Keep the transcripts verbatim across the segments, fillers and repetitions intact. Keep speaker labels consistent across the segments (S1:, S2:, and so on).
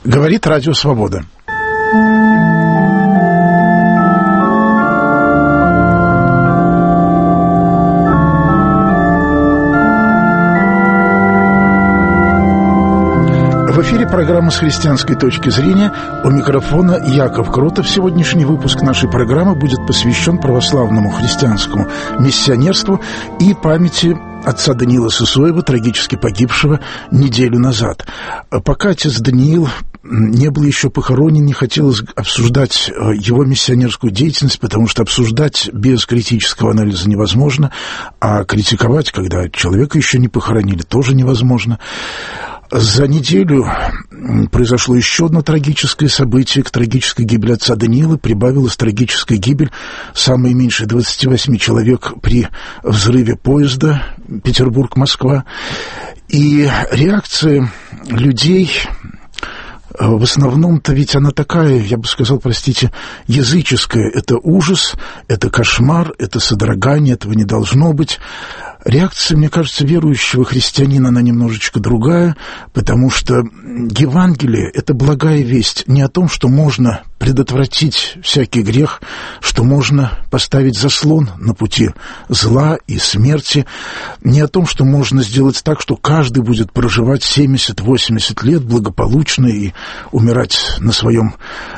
S1: Говорит Радио Свобода. В эфире программа «С христианской точки зрения». У микрофона Яков Кротов. Сегодняшний выпуск нашей программы будет посвящен православному христианскому миссионерству и памяти отца Даниила Сысоева, трагически погибшего неделю назад. Пока отец Даниил не был еще похоронен, не хотелось обсуждать его миссионерскую деятельность, потому что обсуждать без критического анализа невозможно, а критиковать, когда человека еще не похоронили, тоже невозможно. За неделю произошло еще одно трагическое событие. К трагической гибели отца Даниила прибавилась трагическая гибель самой меньшей двадцати восьми человек при взрыве поезда Петербург-Москва. И реакция людей, в основном-то ведь она такая, я бы сказал, простите, языческая. Это ужас, это кошмар, это содрогание, этого не должно быть. Реакция, мне кажется, верующего христианина, она немножечко другая, потому что Евангелие – это благая весть не о том, что можно предотвратить всякий грех, что можно поставить заслон на пути зла и смерти, не о том, что можно сделать так, что каждый будет проживать семьдесят-восемьдесят лет благополучно и умирать на своем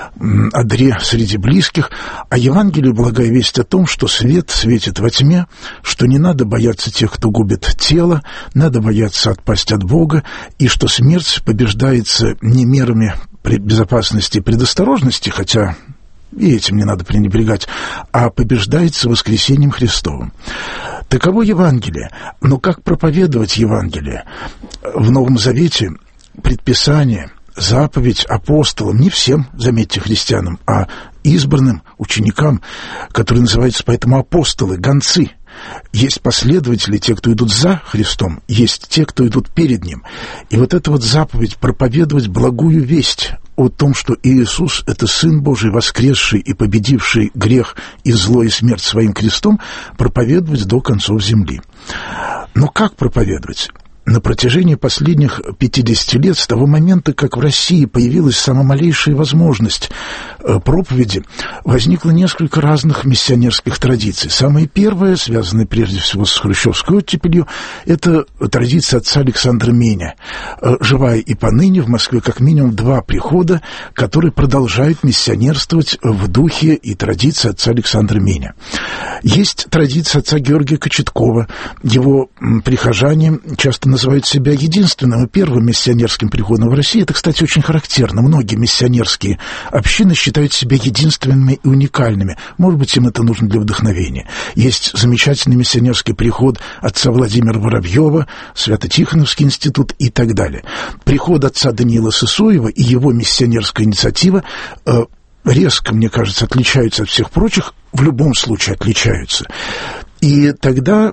S1: одре среди близких, а Евангелие – благая весть о том, что свет светит во тьме, что не надо бояться тех, кто губит тело, надо бояться отпасть от Бога, и что смерть побеждается не мерами безопасности и предосторожности, хотя и этим не надо пренебрегать, а побеждается воскресением Христовым. Таково Евангелие. Но как проповедовать Евангелие? В Новом Завете предписание, заповедь апостолам, не всем, заметьте, христианам, а избранным ученикам, которые называются поэтому апостолы, гонцы. Есть последователи, те, кто идут за Христом, есть те, кто идут перед Ним. И вот эта вот заповедь проповедовать благую весть о том, что Иисус – это Сын Божий, воскресший и победивший грех и зло и смерть своим крестом, проповедовать до концов земли. Но как проповедовать? На протяжении последних пятидесяти лет, с того момента, как в России появилась самая малейшая возможность проповеди, возникло несколько разных миссионерских традиций. Самая первая, связанная прежде всего с хрущевской оттепелью, это традиция отца Александра Меня. Живая и поныне в Москве как минимум два прихода, которые продолжают миссионерствовать в духе и традиции отца Александра Меня. Есть традиция отца Георгия Кочеткова. Его прихожане часто называют себя единственным и первым миссионерским приходом в России. Это, кстати, очень характерно. Многие миссионерские общины считают себя единственными и уникальными. Может быть, им это нужно для вдохновения. Есть замечательный миссионерский приход отца Владимира Воробьева, Свято-Тихоновский институт и так далее. Приход отца Даниила Сысоева и его миссионерская инициатива э, резко, мне кажется, отличаются от всех прочих, в любом случае отличаются. И тогда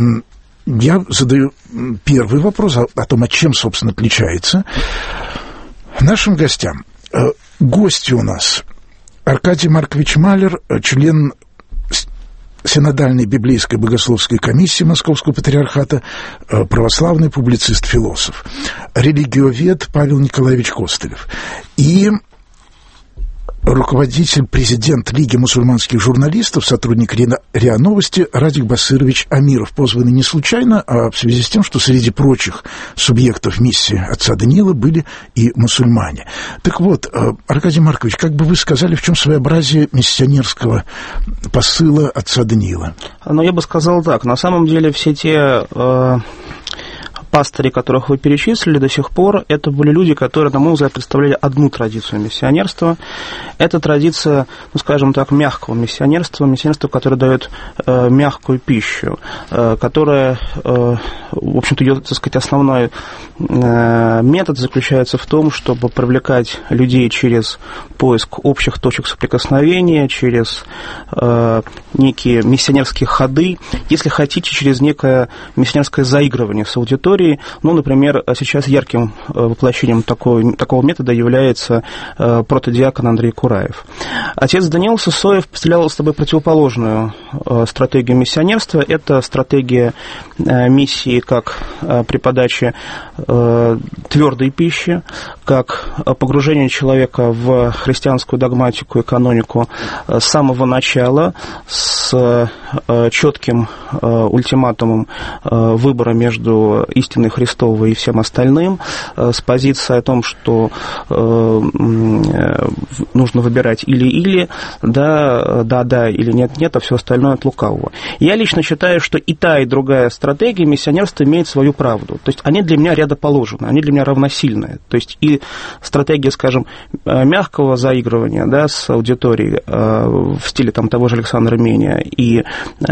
S1: я задаю первый вопрос о, о том, от чем, собственно, отличается нашим гостям. Гости у нас Аркадий Маркович Малер, член Синодальной библейской богословской комиссии Московского патриархата, православный публицист, философ, религиовед Павел Николаевич Костылев и руководитель, президент Лиги мусульманских журналистов, сотрудник РИА Новости Радик Басырович Амиров, позванный не случайно, а в связи с тем, что среди прочих субъектов миссии отца Даниила были и мусульмане. Так вот, Аркадий Маркович, как бы вы сказали, в чем своеобразие миссионерского посыла отца Даниила?
S2: Ну, я бы сказал так. На самом деле все те э, пастыри, которых вы перечислили до сих пор, это были люди, которые, на мой взгляд, представляли одну традицию миссионерства. Это традиция, ну, скажем так, мягкого миссионерства, миссионерства, которое дает э, мягкую пищу, э, которое, э, в общем-то, ее, так сказать, основной э, метод заключается в том, чтобы привлекать людей через поиск общих точек соприкосновения, через э, некие миссионерские ходы, если хотите, через некое миссионерское заигрывание с аудиторией. Ну, например, сейчас ярким воплощением такого, такого метода является протодиакон Андрей Кураев. Отец Даниил Сысоев представлял собой противоположную стратегию миссионерства. Это стратегия миссии как при подаче твердой пищи, как погружение человека в христианскую догматику и канонику с самого начала, с четким ультиматумом выбора между истиной Христовой и всем остальным, с позиции о том, что нужно выбирать или-или, да, да-да или нет-нет, а все остальное от лукавого. Я лично считаю, что и та, и другая стратегия миссионерства имеет свою правду. То есть они для меня рядоположены, они для меня равносильные. То есть и стратегия, скажем, мягкого заигрывания, да, с аудиторией в стиле там, того же Александра Меня и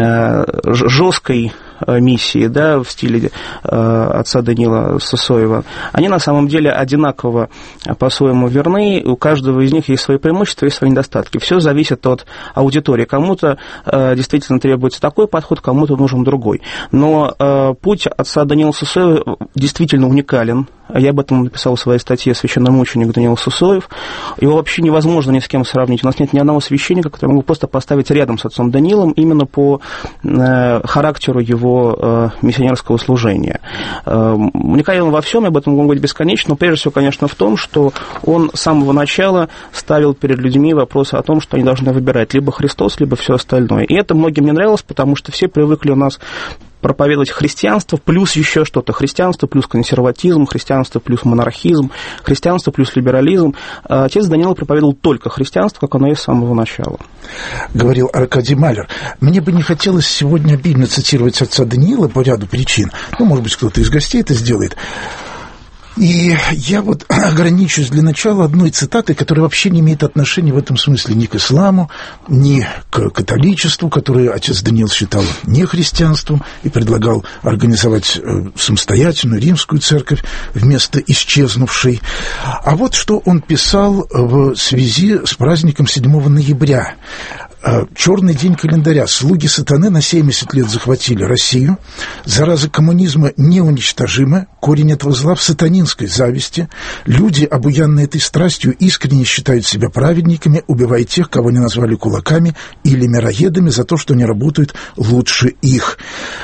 S2: жесткой миссии, да, в стиле отца Даниила Сысоева, они на самом деле одинаково по-своему верны, у каждого из них есть свои преимущества и свои недостатки. Все зависит от аудитории. Кому-то действительно требуется такой подход, кому-то нужен другой. Но путь отца Даниила Сысоева действительно уникален. Я об этом написал в своей статье «Священномученик Даниил Сысоев». Его вообще невозможно ни с кем сравнить. У нас нет ни одного священника, который могу просто поставить рядом с отцом Даниилом именно по характеру его миссионерского служения. Уникален во всем, об этом могу говорить бесконечно, но прежде всего, конечно, в том, что он с самого начала ставил перед людьми вопросы о том, что они должны выбирать либо Христос, либо все остальное. И это многим не нравилось, потому что все привыкли у нас проповедовать христианство плюс еще что-то. Христианство плюс консерватизм, христианство плюс монархизм, христианство плюс либерализм. Отец Даниил проповедовал только христианство, как оно есть с самого начала.
S1: Говорил Аркадий Малер. Мне бы не хотелось сегодня обильно цитировать отца Даниила по ряду причин. Ну, может быть, кто-то из гостей это сделает. И я вот ограничусь для начала одной цитатой, которая вообще не имеет отношения в этом смысле ни к исламу, ни к католичеству, которое отец Даниил считал не христианством и предлагал организовать самостоятельную римскую церковь вместо исчезнувшей. А вот что он писал в связи с праздником седьмого ноября. Черный день календаря. Слуги сатаны на семьдесят лет захватили Россию. Зараза коммунизма неуничтожима. Корень этого зла в сатанинской зависти. Люди, обуянные этой страстью, искренне считают себя праведниками, убивая тех, кого они назвали кулаками или мироедами за то, что они работают лучше их.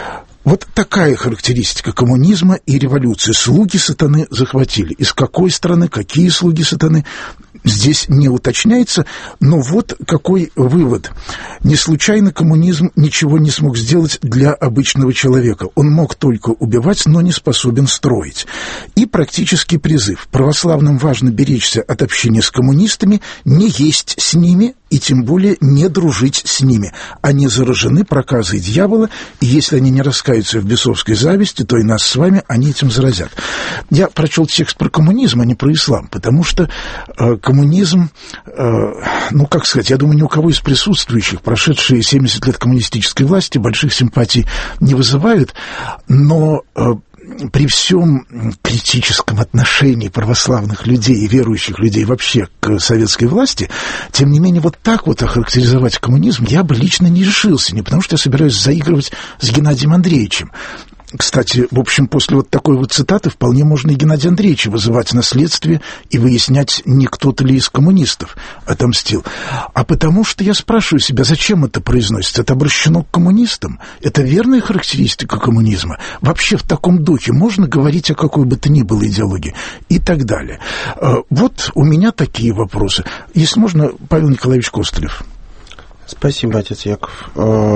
S1: Вот такая характеристика коммунизма и революции. Слуги сатаны захватили. Из какой страны, какие слуги сатаны, здесь не уточняется, но вот какой вывод. Не случайно коммунизм ничего не смог сделать для обычного человека. Он мог только убивать, но не способен строить. И практический призыв. Православным важно беречься от общения с коммунистами, не есть с ними и тем более не дружить с ними. Они заражены проказой дьявола, и если они не раскаются в бесовской зависти, то и нас с вами они этим заразят. Я прочел текст про коммунизм, а не про ислам, потому что э, коммунизм, э, ну, как сказать, я думаю, ни у кого из присутствующих прошедшие семьдесят лет коммунистической власти больших симпатий не вызывают, но э, при всем критическом отношении православных людей и верующих людей вообще к советской власти, тем не менее, вот так вот охарактеризовать коммунизм я бы лично не решился, не потому что я собираюсь заигрывать с Геннадием Андреевичем. Кстати, в общем, после вот такой вот цитаты вполне можно и Геннадия Андреевича вызывать на следствие и выяснять, не кто-то ли из коммунистов отомстил. А потому что я спрашиваю себя, зачем это произносится? Это обращено к коммунистам? Это верная характеристика коммунизма? Вообще в таком духе можно говорить о какой бы то ни было идеологии? И так далее. Вот у меня такие вопросы. Если можно, Павел Николаевич Костылев.
S3: Спасибо, отец Яков.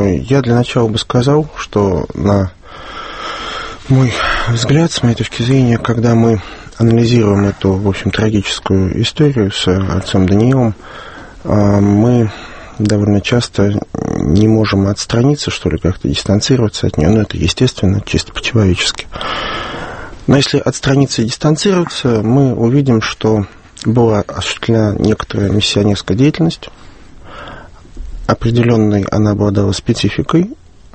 S3: Я для начала бы сказал, что на мой взгляд, с моей точки зрения, когда мы анализируем эту, в общем, трагическую историю с отцом Даниилом, мы довольно часто не можем отстраниться, что ли, как-то дистанцироваться от нее. Ну, это естественно, чисто по-человечески. Но если отстраниться и дистанцироваться, мы увидим, что была осуществлена некоторая миссионерская деятельность, определенной она обладала спецификой,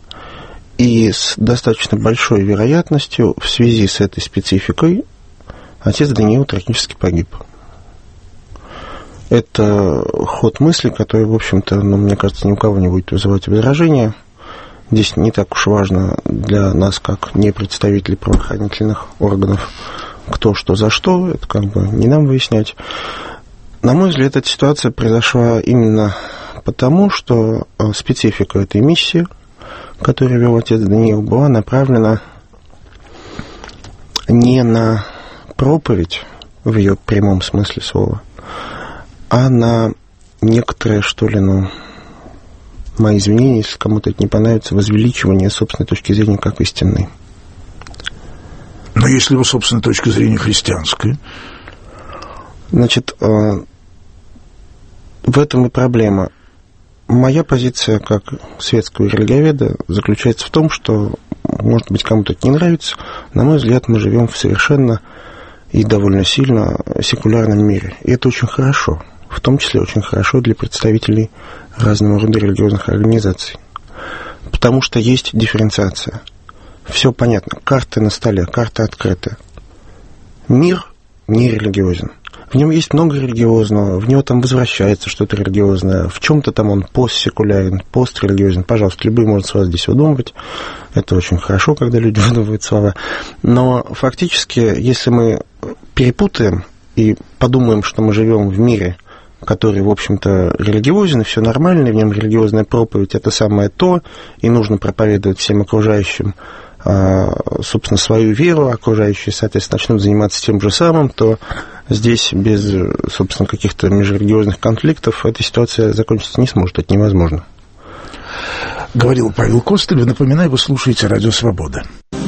S3: и с достаточно большой вероятностью в связи с этой спецификой отец Даниил трагически погиб. Это ход мысли, который, в общем-то, ну, мне кажется, ни у кого не будет вызывать возражения. Здесь не так уж важно для нас, как не представителей правоохранительных органов, кто что за что, это как бы не нам выяснять. На мой взгляд, эта ситуация произошла именно потому, что специфика этой миссии, которую вел отец Даниил, была направлена не на проповедь в ее прямом смысле слова, а на некоторое, что ли, ну, мои извинения, если кому-то это не понравится, возвеличивание собственной точки зрения как истинной.
S1: Но если его собственная точка зрения христианская?
S3: Значит, в этом и проблема. Моя позиция как светского религиоведа заключается в том, что, может быть, кому-то это не нравится, на мой взгляд, мы живем в совершенно и довольно сильно секулярном мире. И это очень хорошо. В том числе очень хорошо для представителей разного рода религиозных организаций. Потому что есть дифференциация. Все понятно. Карты на столе, карта открыта. Мир не религиозен. В нем есть много религиозного, в него там возвращается что-то религиозное, в чем-то там он постсекулярен, пострелигиозен. Пожалуйста, любые можно слова здесь выдумывать. Это очень хорошо, когда люди выдумывают слова. Но фактически, если мы перепутаем и подумаем, что мы живем в мире, который, в общем-то, религиозен, и все нормально, и в нем религиозная проповедь – это самое то, и нужно проповедовать всем окружающим, собственно, свою веру, окружающие, соответственно, начнут заниматься тем же самым, то здесь без, собственно, каких-то межрелигиозных конфликтов эта ситуация закончиться не сможет, это невозможно.
S1: Говорил Павел Костылев. Напоминаю, вы слушаете «Радио Свобода».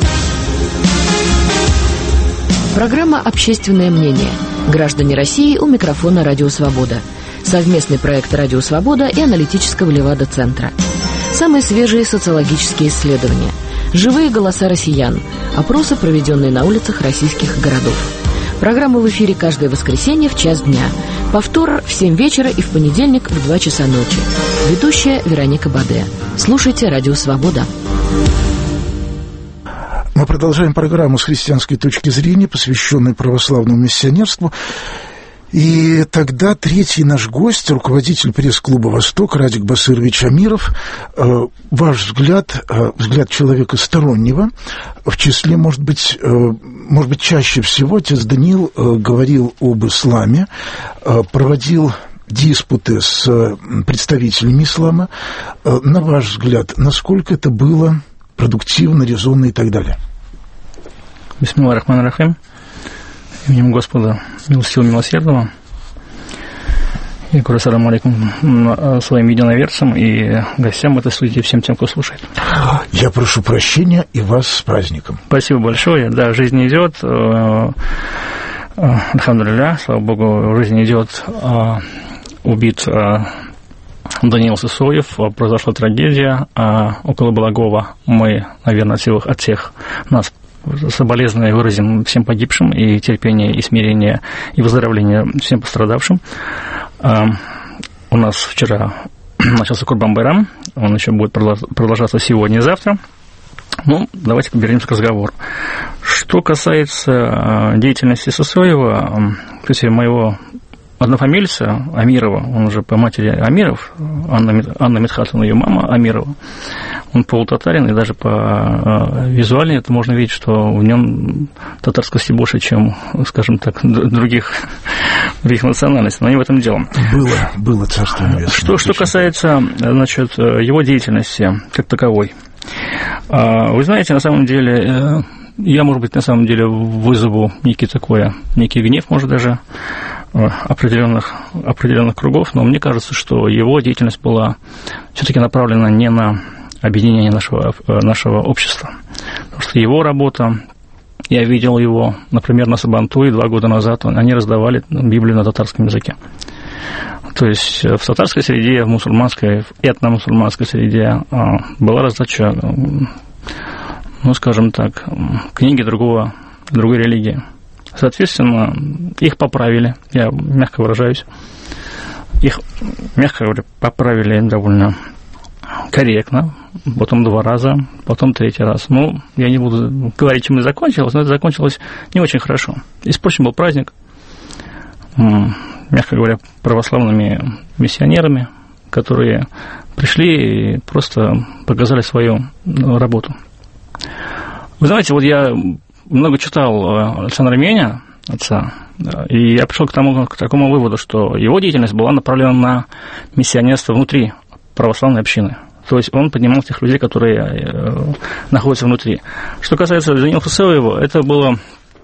S4: Программа «Общественное мнение». Граждане России у микрофона «Радио Свобода». Совместный проект «Радио Свобода» и аналитического Левада-центра. Самые свежие социологические исследования. Живые голоса россиян. Опросы, проведенные на улицах российских городов. Программа в эфире каждое воскресенье в час дня. Повтор в семь вечера и в понедельник в два часа ночи. Ведущая Вероника Баде. Слушайте «Радио Свобода».
S1: Мы продолжаем программу с христианской точки зрения, посвященную православному миссионерству. И тогда третий наш гость, руководитель пресс-клуба «Восток» Радик Басырович Амиров. Ваш взгляд, взгляд человека стороннего, в числе, может быть, может быть, чаще всего отец Даниил говорил об исламе, проводил диспуты с представителями ислама. На ваш взгляд, насколько это было продуктивно, резонно и так далее?
S5: Бисмиллахи рахмани рахим. Именем Господа милостивого милосердного. И говорю ассаламу алейкум своим единоверцам и гостям этой студии, всем тем, кто слушает.
S1: Я прошу прощения и вас с праздником.
S5: Спасибо большое. Да, жизнь идет. Альхамдулилля, слава Богу, жизнь идет. Убит Даниил Сысоев, произошла трагедия. Около Благова мы, наверное, от всех, от всех нас соболезнования выразим всем погибшим, и терпение, и смирение, и выздоровление всем пострадавшим. У нас вчера начался Курбан-байрам, он еще будет продолжаться сегодня и завтра. Ну, давайте вернемся к разговору. Что касается деятельности Сысоева, кстати, моего однофамильца Амирова, он уже по матери Амиров, Анна, Анна Медхатовна, ее мама Амирова, он полутатарин, и даже по визуально это можно видеть, что в нем татарскости больше, чем, скажем так, других, других национальностей, но не в этом дело.
S1: Было, было царство небесное.
S5: Что, что касается, значит, его деятельности как таковой, вы знаете, на самом деле, я, может быть, на самом деле вызову некий такой, некий гнев, может, даже определенных, определенных кругов, но мне кажется, что его деятельность была все-таки направлена не на объединение нашего, нашего общества. Потому что его работа, я видел его, например, на Сабантуе два года назад, они раздавали Библию на татарском языке. То есть в татарской среде, в мусульманской, в этномусульманской среде была раздача, ну, скажем так, книги другого, другой религии. Соответственно, их поправили, я мягко выражаюсь, их, мягко говоря, поправили довольно корректно, потом два раза, потом третий раз. Ну, я не буду говорить, чем это закончилось, но это закончилось не очень хорошо. Испорчен был праздник, мягко говоря, православными миссионерами, которые пришли и просто показали свою работу. Вы знаете, вот я много читал Александра Меня, отца, и я пришел к, тому, к такому выводу, что его деятельность была направлена на миссионерство внутри православной общины. То есть он поднимал тех людей, которые э, находятся внутри. Что касается Даниила Хусеева, это была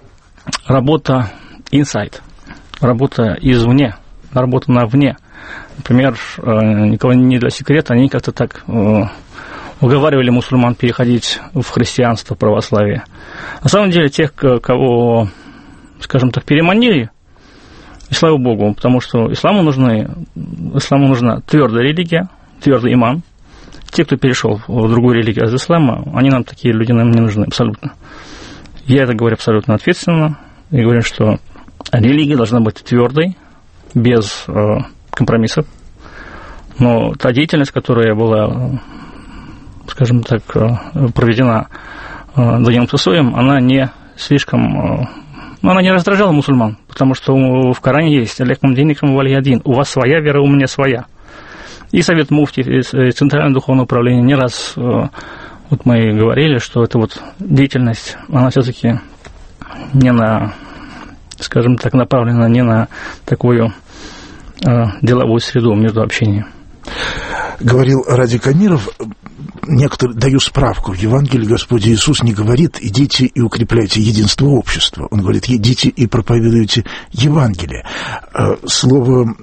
S5: работа inside, работа извне, работа навне. Например, э, никого не для секрета, они как-то так э, уговаривали мусульман переходить в христианство, в православие. На самом деле, тех, кого, скажем так, переманили, и слава Богу, потому что исламу, нужны, исламу нужна твердая религия, твердый иман. Те, кто перешел в другую религию из ислама, они нам, такие люди, нам не нужны абсолютно. Я это говорю абсолютно ответственно, и говорю, что религия должна быть твердой, без э, компромиссов. Но та деятельность, которая была, скажем так, проведена э, Даниилом Хусеевым, она не слишком... Э, она не раздражала мусульман, потому что в Коране есть «Алейкум динакум валий адин», у вас своя вера, у меня своя. И Совет Муфти, и Центральное духовное управление не раз вот мы говорили, что эта вот деятельность, она все-таки не на, скажем так, направлена не на такую э, деловую среду между общением.
S1: Говорил Ради Камиров, некоторые, даю справку, в Евангелии Господь Иисус не говорит «идите и укрепляйте единство общества». Он говорит «идите и проповедуйте Евангелие». Слово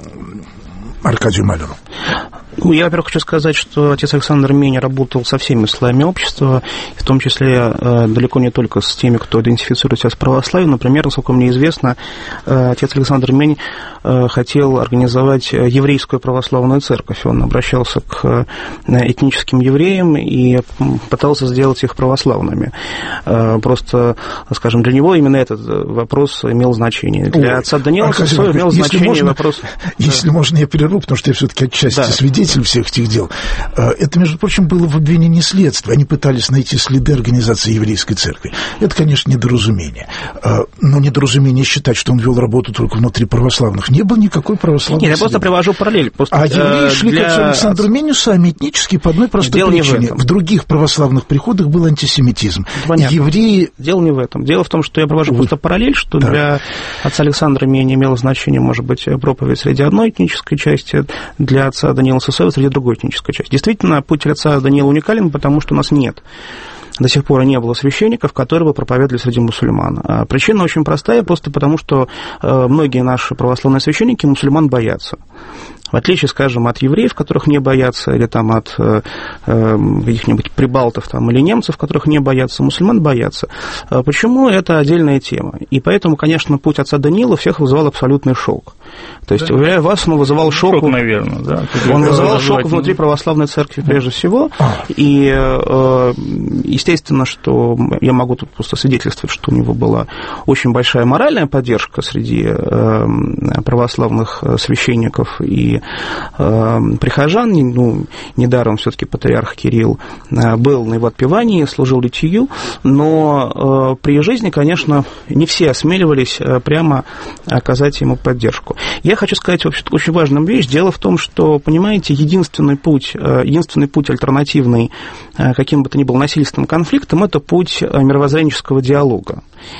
S1: Аркадию Маляру.
S2: Ну, я, во-первых, хочу сказать, что отец Александр Меня работал со всеми слоями общества, в том числе э, далеко не только с теми, кто идентифицирует себя с православием. Например, насколько мне известно, э, отец Александр Мень э, хотел организовать еврейскую православную церковь. Он обращался к э, этническим евреям и пытался сделать их православными. Э, просто, скажем, для него именно этот вопрос имел значение. Для Ой, отца Даниила Хусеева имел значение
S1: можно,
S2: вопрос...
S1: Если да. можно, я прерву, потому что я все-таки отчасти да. свидетель всех этих дел. Это, между прочим, было в обвинении следствия. Они пытались найти следы организации еврейской церкви. Это, конечно, недоразумение. Но недоразумение считать, что он вел работу только внутри православных. Не было никакой православной
S2: Нет, я просто привожу параллель. Просто
S1: а евреи шли
S2: для...
S1: к отцу Александру Меню сами этнически по одной простой
S2: Дело
S1: причине. В, в других православных приходах был антисемитизм.
S2: Понятно.
S1: Евреи...
S2: Дело не в этом. Дело в том, что я провожу Вы... просто параллель, что да. для отца Александра Меня имело значение, может быть, проповедь среди одной этнической части, для отца Даниила Хусеева среди другой этнической части. Действительно, путь отца Даниила уникален, потому что у нас нет. До сих пор не было священников, которые бы проповедовали среди мусульман. Причина очень простая, просто потому что многие наши православные священники мусульман боятся. В отличие, скажем, от евреев, которых не боятся, или там от э, каких-нибудь прибалтов там, или немцев, которых не боятся, мусульман боятся. Почему? Это отдельная тема. И поэтому, конечно, путь отца Даниила всех вызывал абсолютный шок. То есть, да. уверяю вас, он вызывал шок...
S5: Шок, наверное, да.
S2: Он вызывал шок внутри православной церкви прежде всего. И, э, естественно, что я могу тут просто свидетельствовать, что у него была очень большая моральная поддержка среди э, православных священников и э, прихожан. Ну, недаром все-таки патриарх Кирилл э, был на его отпевании, служил литию, но э, при жизни, конечно, не все осмеливались э, прямо оказать ему поддержку. Я хочу сказать вообще очень важную вещь. Дело в том, что, понимаете, единственный путь, единственный путь альтернативный каким бы то ни было насильственным конфликтам, это путь мировоззренческого диалога.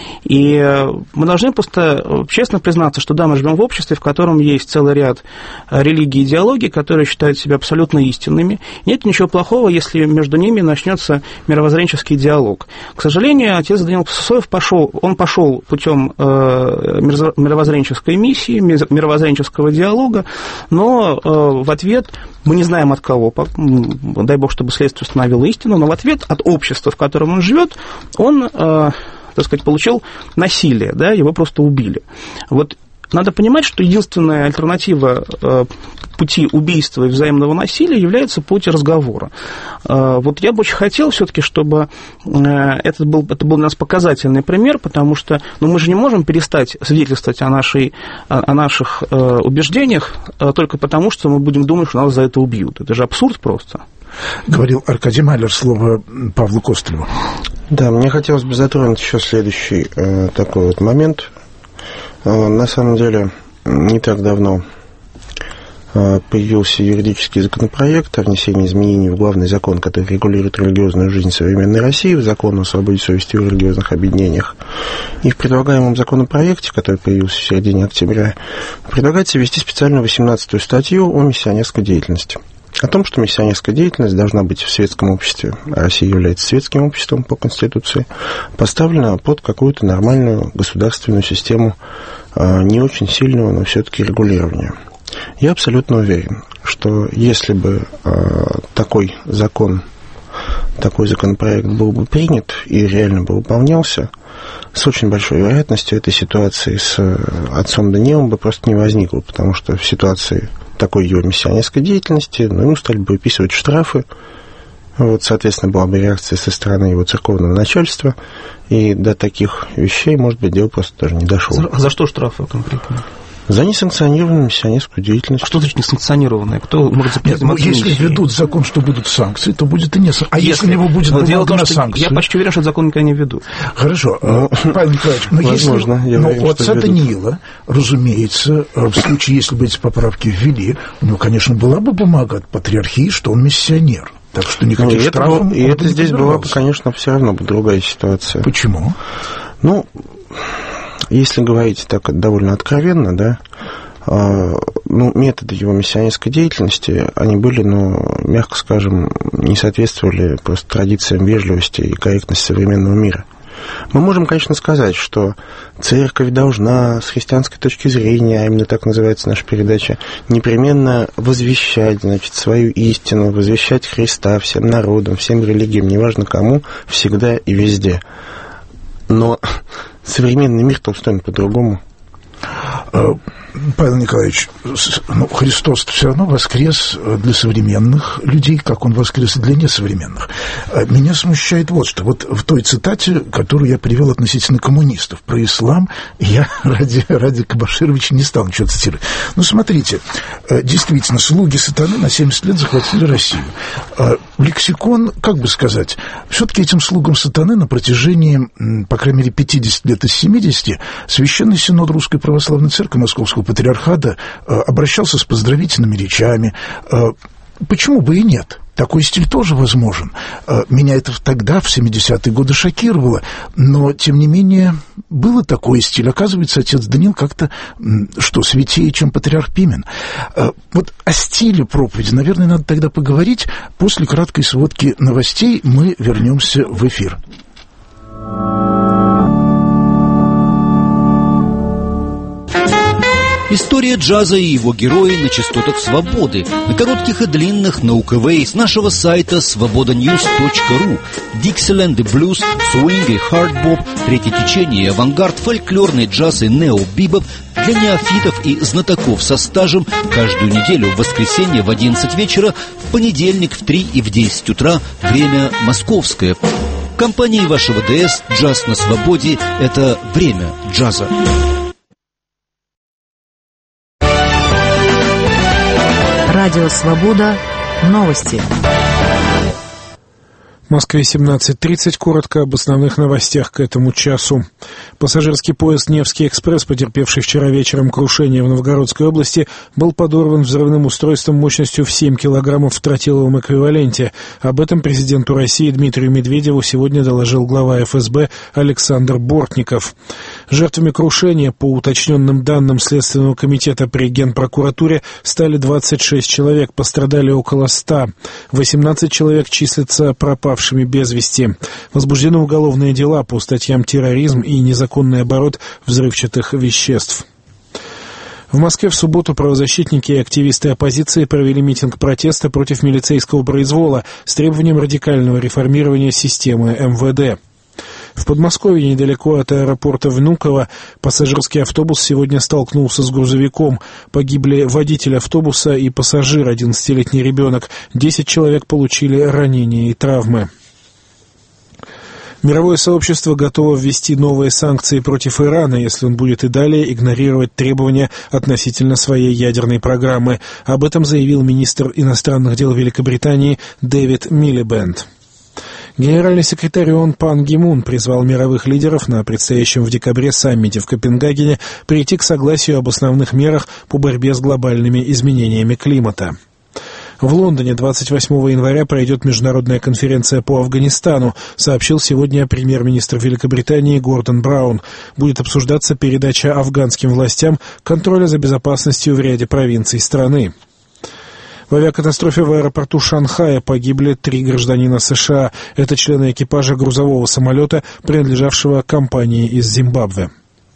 S2: И мы должны просто честно признаться, что да, мы живем в обществе, в котором есть целый ряд религий и идеологий, которые считают себя абсолютно истинными. Нет ничего плохого, если между ними начнется мировоззренческий диалог. К сожалению, отец Даниил Хусеев пошел, он пошел путем мировоззренческой миссии, мировоззренческого диалога, но в ответ мы не знаем от кого, дай бог, чтобы следствие установило истину, но в ответ от общества, в котором он живет, он, так сказать, получил насилие, да, его просто убили. Вот надо понимать, что единственная альтернатива пути убийства и взаимного насилия является путь разговора. Вот я бы очень хотел все-таки, чтобы это был, это был для нас показательный пример, потому что ну, мы же не можем перестать свидетельствовать о, нашей, о наших убеждениях только потому, что мы будем думать, что нас за это убьют. Это же абсурд просто.
S1: Говорил Аркадий Маляр, слово Павлу Костылеву.
S3: Да, мне хотелось бы затронуть еще следующий э, такой вот момент. Э, на самом деле, не так давно появился юридический законопроект о внесении изменений в главный закон, который регулирует религиозную жизнь современной России, в закон о свободе совести в религиозных объединениях. И в предлагаемом законопроекте, который появился в середине октября, предлагается ввести специальную восемнадцатую статью о миссионерской деятельности. О том, что миссионерская деятельность должна быть в светском обществе, а Россия является светским обществом по Конституции, поставлена под какую-то нормальную государственную систему не очень сильного, но все-таки регулирования. Я абсолютно уверен, что если бы такой закон, такой законопроект был бы принят и реально бы выполнялся, с очень большой вероятностью этой ситуации с отцом Даниилом бы просто не возникло, потому что в ситуации такой его миссионерской деятельности, ну, ему стали бы выписывать штрафы, вот, соответственно, была бы реакция со стороны его церковного начальства, и до таких вещей, может быть, дело просто даже не дошло.
S2: За, за что штрафы конкретно?
S3: За несанкционированную миссионерскую деятельность.
S2: А что значит несанкционированная? Кто может запретить?
S1: Нет, ну, если введут закон, что будут санкции, то будет и не санкции. А если, если у него будет бумага на санкции?
S2: Я почти уверен, что закон никогда не введут.
S1: Хорошо. Ну, Павел Николаевич, но
S3: возможно,
S1: если...
S3: Я
S1: но
S3: уверен,
S1: у отца Даниила, разумеется, в случае, если бы эти поправки ввели, у него, конечно, была бы бумага от патриархии, что он миссионер. Так что никаких
S3: ну,
S1: штрафов...
S3: И это здесь была бы, конечно, все равно бы другая ситуация.
S1: Почему?
S3: Ну, если говорить так довольно откровенно, да, ну, методы его миссионерской деятельности, они были, ну, мягко скажем, не соответствовали просто традициям вежливости и корректности современного мира. Мы можем, конечно, сказать, что церковь должна с христианской точки зрения, а именно так называется наша передача, непременно возвещать, значит, свою истину, возвещать Христа всем народам, всем религиям, неважно кому, всегда и везде. Но современный мир-то устроен по-другому.
S1: Павел Николаевич, ну, Христос все равно воскрес для современных людей, как он воскрес для несовременных. Меня смущает вот что. Вот в той цитате, которую я привел относительно коммунистов про ислам, я ради, ради Кабашировича не стал ничего цитировать. Ну, смотрите, действительно, слуги сатаны на семьдесят лет захватили Россию. Лексикон, как бы сказать, все-таки этим слугам сатаны на протяжении, по крайней мере, пятьдесят лет из семидесяти Священный Синод Русской Православной Церкви Московского Патриархата обращался с поздравительными речами. Почему бы и нет? Такой стиль тоже возможен. Меня это тогда, в семидесятые годы, шокировало. Но, тем не менее, было такой стиль. Оказывается, отец Даниил как-то, что, святее, чем патриарх Пимен. Вот о стиле проповеди, наверное, надо тогда поговорить. После краткой сводки новостей мы вернемся в эфир.
S6: История джаза и его герои на частотах свободы, на коротких и длинных, на УКВ, с нашего сайта свобода ньюс точка ру. Диксиленд и блюз, свинг и хардбоп, третье течение, авангард, фольклорный джаз и нео-бибоп для неофитов и знатоков со стажем каждую неделю в воскресенье в одиннадцать вечера, в понедельник в три и в десять утра, время московское. В компании вашего ДС «Джаз на свободе» — это время джаза.
S4: Радио «Свобода». Новости.
S7: В Москве семнадцать тридцать. Коротко об основных новостях к этому часу. Пассажирский поезд «Невский экспресс», потерпевший вчера вечером крушение в Новгородской области, был подорван взрывным устройством мощностью в семь килограммов в тротиловом эквиваленте. Об этом президенту России Дмитрию Медведеву сегодня доложил глава эф эс бэ Александр Бортников. Жертвами крушения, по уточненным данным Следственного комитета при Генпрокуратуре, стали двадцать шесть человек, пострадали около ста. восемнадцать человек числятся пропавшими без вести. Возбуждены уголовные дела по статьям терроризм и незаконный оборот взрывчатых веществ. В Москве в субботу правозащитники и активисты оппозиции провели митинг протеста против милицейского произвола с требованием радикального реформирования системы эм вэ дэ. В Подмосковье, недалеко от аэропорта Внуково, пассажирский автобус сегодня столкнулся с грузовиком. Погибли водитель автобуса и пассажир, одиннадцатилетний ребенок. Десять человек получили ранения и травмы. Мировое сообщество готово ввести новые санкции против Ирана, если он будет и далее игнорировать требования относительно своей ядерной программы. Об этом заявил министр иностранных дел Великобритании Дэвид Милибэнд. Генеральный секретарь ООН Пан Ги Мун призвал мировых лидеров на предстоящем в декабре саммите в Копенгагене прийти к согласию об основных мерах по борьбе с глобальными изменениями климата. В Лондоне двадцать восьмого января пройдет международная конференция по Афганистану, сообщил сегодня премьер-министр Великобритании Гордон Браун. Будет обсуждаться передача афганским властям контроля за безопасностью в ряде провинций страны. В авиакатастрофе в аэропорту Шанхая погибли три гражданина США. Это члены экипажа грузового самолета, принадлежавшего компании из Зимбабве.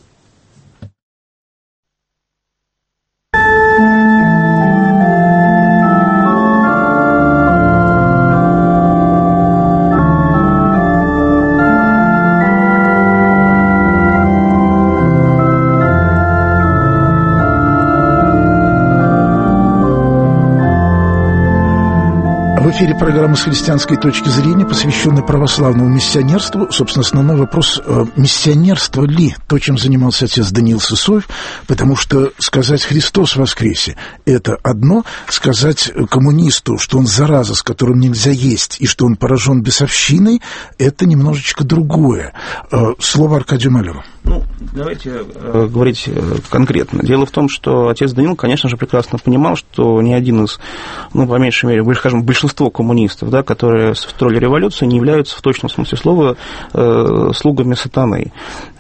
S1: В эфире программа «С христианской точки зрения», посвященная православному миссионерству. Собственно, основной вопрос, миссионерство ли то, чем занимался отец Даниил Сысоев, потому что сказать «Христос воскресе» — это одно, сказать коммунисту, что он зараза, с которым нельзя есть, и что он поражен бесовщиной — это немножечко другое. Слово Аркадию Малеву.
S2: Ну, давайте э, говорить э, конкретно. Дело в том, что отец Даниил, конечно же, прекрасно понимал, что ни один из, ну, по меньшей мере, скажем, большинство коммунистов, да, которые строили революцию, не являются в точном смысле слова э, слугами сатаны.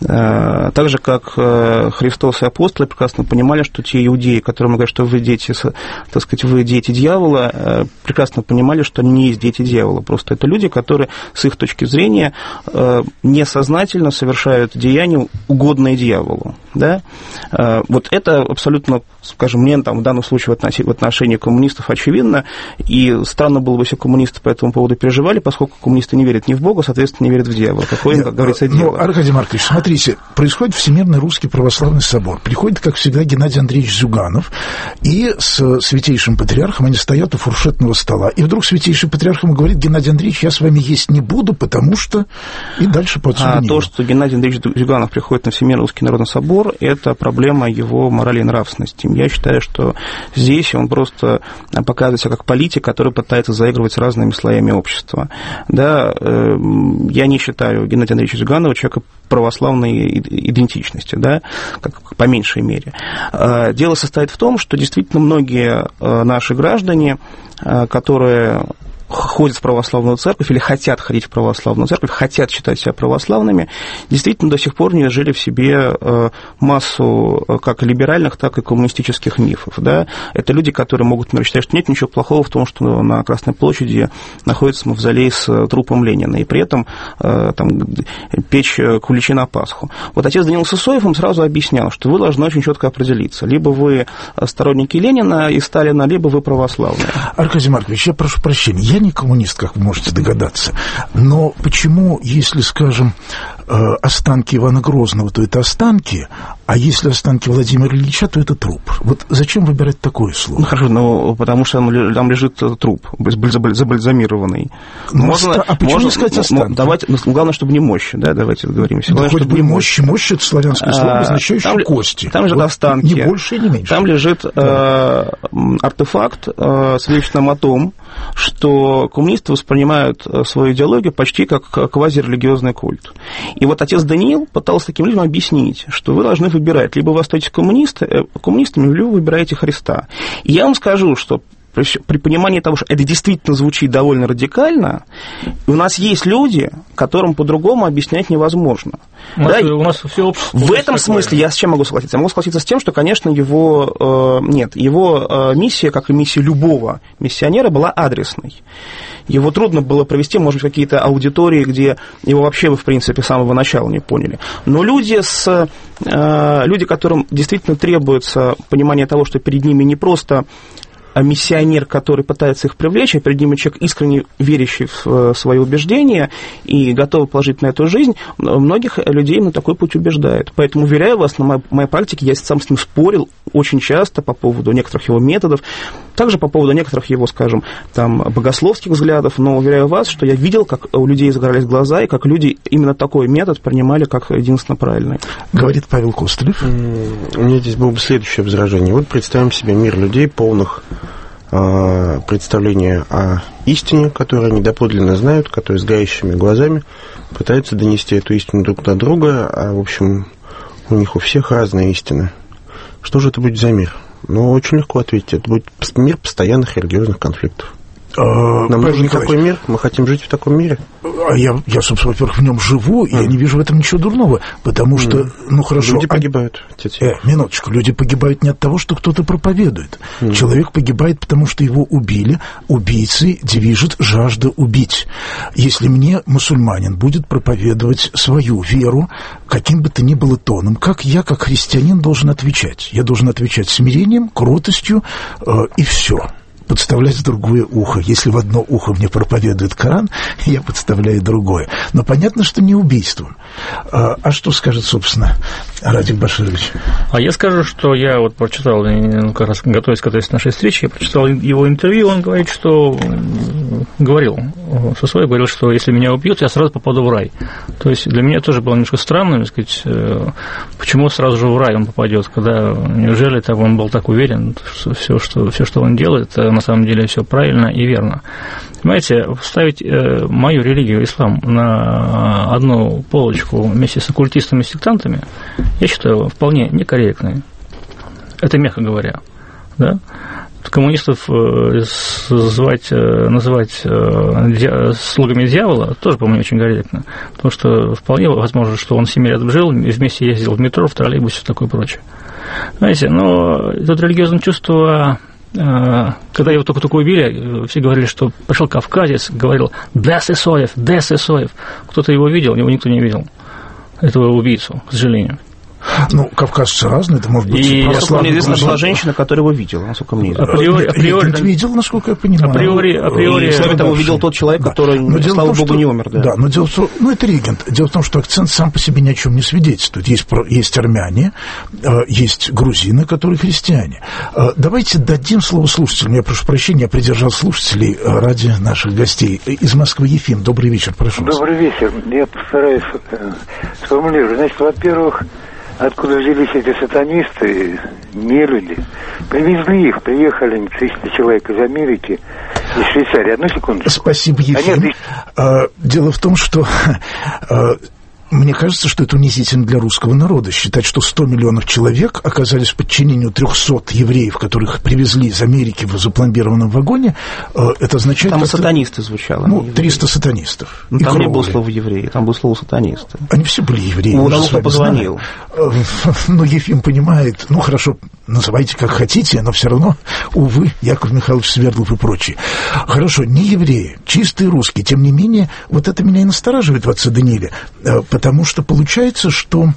S2: Э, так же, как э, Христос и апостолы прекрасно понимали, что те иудеи, которым говорят, что вы дети, так сказать, вы дети дьявола, э, прекрасно понимали, что они не есть дети дьявола. Просто это люди, которые, с их точки зрения, э, несознательно совершают деяния, угодные дьяволу. Да? Вот это абсолютно, скажем, мне там, в данном случае в отношении коммунистов очевидно, и странно было бы, если коммунисты по этому поводу переживали, поскольку коммунисты не верят ни в Бога, соответственно, не верят в дьявола. Какое им, как говорится, дело?
S1: Ну, Аркадий Маркович, смотрите, происходит Всемирный Русский Православный Собор. Приходит, как всегда, Геннадий Андреевич Зюганов, и с Святейшим Патриархом они стоят у фуршетного стола. И вдруг Святейший Патриарх ему говорит: Геннадий Андреевич, я с вами есть не буду, потому что... И дальше по отсюда
S2: А
S1: не
S2: то,
S1: было.
S2: что Геннадий Андреевич Зюганов приходит на Всемирный Русский Народный Собор, это проблема его морали и нравственности. Я считаю, что здесь он просто показывает себя как политик, который пытается заигрывать с разными слоями общества. Да, я не считаю Геннадия Андреевича Зюганова человека православной идентичности, да, как, по меньшей мере. Дело состоит в том, что действительно многие наши граждане, которые ходят в православную церковь или хотят ходить в православную церковь, хотят считать себя православными, действительно до сих пор не жили в себе массу как либеральных, так и коммунистических мифов. Да? Это люди, которые могут, например, считать, что нет ничего плохого в том, что на Красной площади находится мавзолей с трупом Ленина, и при этом там, печь куличи на Пасху. Вот отец Даниил Сысоев им сразу объяснял, что вы должны очень четко определиться. Либо вы сторонники Ленина и Сталина, либо вы православные.
S1: Аркадий Маркович, я прошу прощения, я не коммунист, как вы можете догадаться, но почему, если, скажем, останки Ивана Грозного, то это останки, а если останки Владимира Ильича, то это труп? Вот зачем выбирать такое слово?
S2: Ну, хорошо, ну, потому что там лежит труп, забальзамированный.
S1: Ну, можно, а почему можно, не сказать останки?
S2: Ну, давайте, ну, главное, чтобы не мощи, да, давайте договоримся.
S1: Да, хоть бы не мощи, мощь — это славянское слово, означающее
S2: там,
S1: кости.
S2: Там лежат вот останки.
S1: Не больше и не меньше.
S2: Там лежит да. э, артефакт, э, свидетельствующий о том, что коммунисты воспринимают свою идеологию почти как квазирелигиозный культ. И вот отец Даниил пытался таким людям объяснить, что вы должны выбирать, либо вы остаетесь коммунисты, коммунистами, либо вы выбираете Христа. И я вам скажу, что при, при понимании того, что это действительно звучит довольно радикально, у нас есть люди, которым по-другому объяснять невозможно.
S5: У нас,
S2: да?
S5: у нас все общество.
S2: В этом смысле я с чем могу согласиться? Я могу согласиться с тем, что, конечно, его, э, нет, его э, миссия, как и миссия любого миссионера, была адресной. Его трудно было провести, может быть, какие-то аудитории, где его вообще, в принципе, с самого начала не поняли. Но люди, с, э, люди, которым действительно требуется понимание того, что перед ними не просто миссионер, который пытается их привлечь, а перед ним человек, искренне верящий в свои убеждения и готовый положить на эту жизнь, многих людей на такой путь убеждает. Поэтому, уверяю вас, на моей, моей практике я сам с ним спорил очень часто по поводу некоторых его методов, также по поводу некоторых его, скажем, там, богословских взглядов, но уверяю вас, что я видел, как у людей загорались глаза, и как люди именно такой метод принимали как единственно правильный.
S1: Говорит Павел Костылев.
S3: У меня здесь было бы следующее возражение. Вот представим себе мир людей, полных представление о истине, которую они доподлинно знают, которые с горящими глазами пытаются донести эту истину друг до друга, а, в общем, у них у всех разная истина. Что же это будет за мир? Ну, очень легко ответить. Это будет мир постоянных религиозных конфликтов. Нам нужен такой мир, мы хотим жить в таком мире.
S1: А я, я, собственно, во-первых, в нем живу, и mm. я не вижу в этом ничего дурного, потому что, mm. ну хорошо...
S3: Люди погибают.
S1: А... Э, минуточку, люди погибают не от того, что кто-то проповедует. Mm. Человек погибает, потому что его убили, убийцей движет жажда убить. Если мне, мусульманин, будет проповедовать свою веру, каким бы то ни было тоном, как я, как христианин, должен отвечать? Я должен отвечать смирением, кротостью, э, и все. Подставлять другое ухо. Если в одно ухо мне проповедует Коран, я подставляю другое. Но понятно, что не убийством. А, а что скажет, собственно, Радик Баширович?
S5: А я скажу, что я вот прочитал, как раз готовясь к этой нашей встрече, я прочитал его интервью, он говорит, что говорил со своей, говорил, что если меня убьют, я сразу попаду в рай. То есть для меня тоже было немножко странно, так сказать, почему сразу же в рай он попадет, когда неужели так он был так уверен, что все, что, все, что он делает, на самом деле все правильно и верно. Понимаете, ставить э, мою религию, ислам, на одну полочку вместе с оккультистами и сектантами, я считаю, вполне некорректно. Это мягко говоря. Да? Коммунистов э, звать, э, называть э, ди- слугами дьявола тоже, по-моему, очень корректно. Потому что вполне возможно, что он семь лет жил, вместе ездил в метро, в троллейбусе и такое прочее. Знаете, но это религиозное чувство... Когда его только-только убили, все говорили, что пришел кавказец, говорил «Дес Исоев, Дес Исоев». Кто-то его видел, его никто не видел, этого убийцу, к сожалению.
S1: Ну, кавказцы разные, это может быть...
S2: И, насколько мне известно, была женщина, которая его видела, насколько мне известно.
S5: Априори, априори,
S1: Регент видел, насколько я понимаю.
S5: Априори, априори...
S2: И кроме того, видел тот человек, да. который, но слава богу, что... не умер. Да,
S1: да, но дело в том, ну, это регент. Дело в том, что акцент сам по себе ни о чем не свидетельствует. Есть, есть армяне, есть грузины, которые христиане. Давайте дадим слово слушателям. Я прошу прощения, я придержал слушателей ради наших гостей. Из Москвы Ефим. Добрый вечер, прошу вас.
S8: Добрый вечер. Я постараюсь сформулировать. Значит, во-первых, откуда взялись эти сатанисты, нелюди? Привезли их, приехали триста человек из Америки, из Швейцарии. Одну секунду.
S1: Спасибо, Ефим. А нет, дело в том, что... Мне кажется, что это унизительно для русского народа. Считать, что сто миллионов человек оказались в подчинении трехсот евреев, которых привезли из Америки в запломбированном вагоне, это означает...
S2: Там и сатанисты звучало.
S1: Ну, триста сатанистов.
S2: Ну, там не было слова евреи, там было слово сатанисты.
S1: Они все были евреи.
S2: Ну, потому что позвонил.
S1: Ну, Ефим понимает, ну, хорошо, называйте как хотите, но все равно, увы, Яков Михайлович Свердлов и прочие. Хорошо, не евреи, чистые русские. Тем не менее, вот это меня и настораживает в отце Данииле, потому что получается, что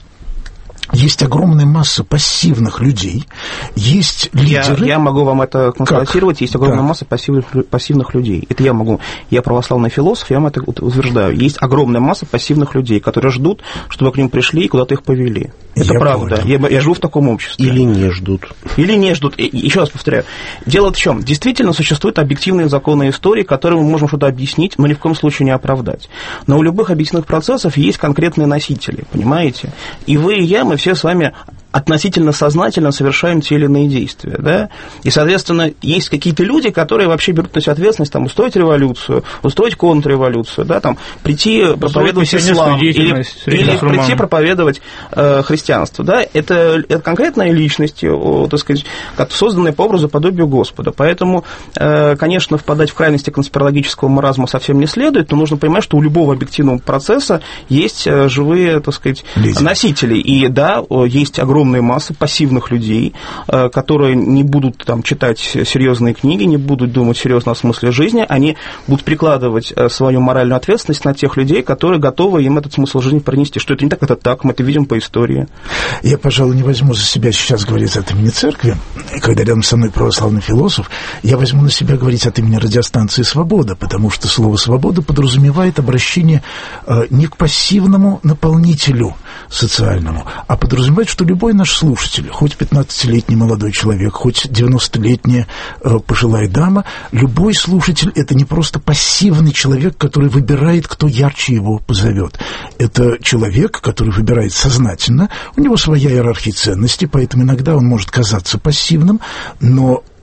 S1: есть огромная масса пассивных людей, есть лидеры...
S2: Я, я могу вам это констатировать, есть огромная да. масса пассивных, пассивных людей. Это я могу. Я православный философ, я вам это утверждаю. Есть огромная масса пассивных людей, которые ждут, чтобы к ним пришли и куда-то их повели. Это
S1: я
S2: правда. Я, я живу в таком обществе.
S3: Или не ждут.
S2: Или не ждут. И, еще раз повторяю. Дело в чем? Действительно существуют объективные законы истории, которые мы можем что-то объяснить, но ни в коем случае не оправдать. Но у любых объясненных процессов есть конкретные носители, понимаете? И вы, и я, мы все с вами относительно сознательно совершаем те или иные действия, да, и, соответственно, есть какие-то люди, которые вообще берут на себя ответственность, там, устроить революцию, устроить контрреволюцию, да, там, прийти проповедовать ислам, или, или прийти проповедовать э, христианство, да, это, это конкретные личности, о, так сказать, созданные по образу подобию Господа, поэтому, э, конечно, впадать в крайности конспирологического маразма совсем не следует, но нужно понимать, что у любого объективного процесса есть э, живые, так сказать, Лидер. носители, и, да, есть огромное огромная масса пассивных людей, которые не будут там читать серьезные книги, не будут думать серьезно о смысле жизни, они будут прикладывать свою моральную ответственность на тех людей, которые готовы им этот смысл жизни принести. Что это не так, это так, мы это видим по истории.
S1: Я, пожалуй, не возьму за себя сейчас говорить от имени церкви, когда рядом со мной православный философ, я возьму на себя говорить от имени радиостанции «Свобода», потому что слово «свобода» подразумевает обращение не к пассивному наполнителю социальному, а подразумевает, что любой наш слушатель, хоть пятнадцатилетний молодой человек, хоть девяностолетняя э, пожилая дама, любой слушатель – это не просто пассивный человек, который выбирает, кто ярче его позовет. Это человек, который выбирает сознательно, у него своя иерархия ценностей, поэтому иногда он может казаться пассивным, но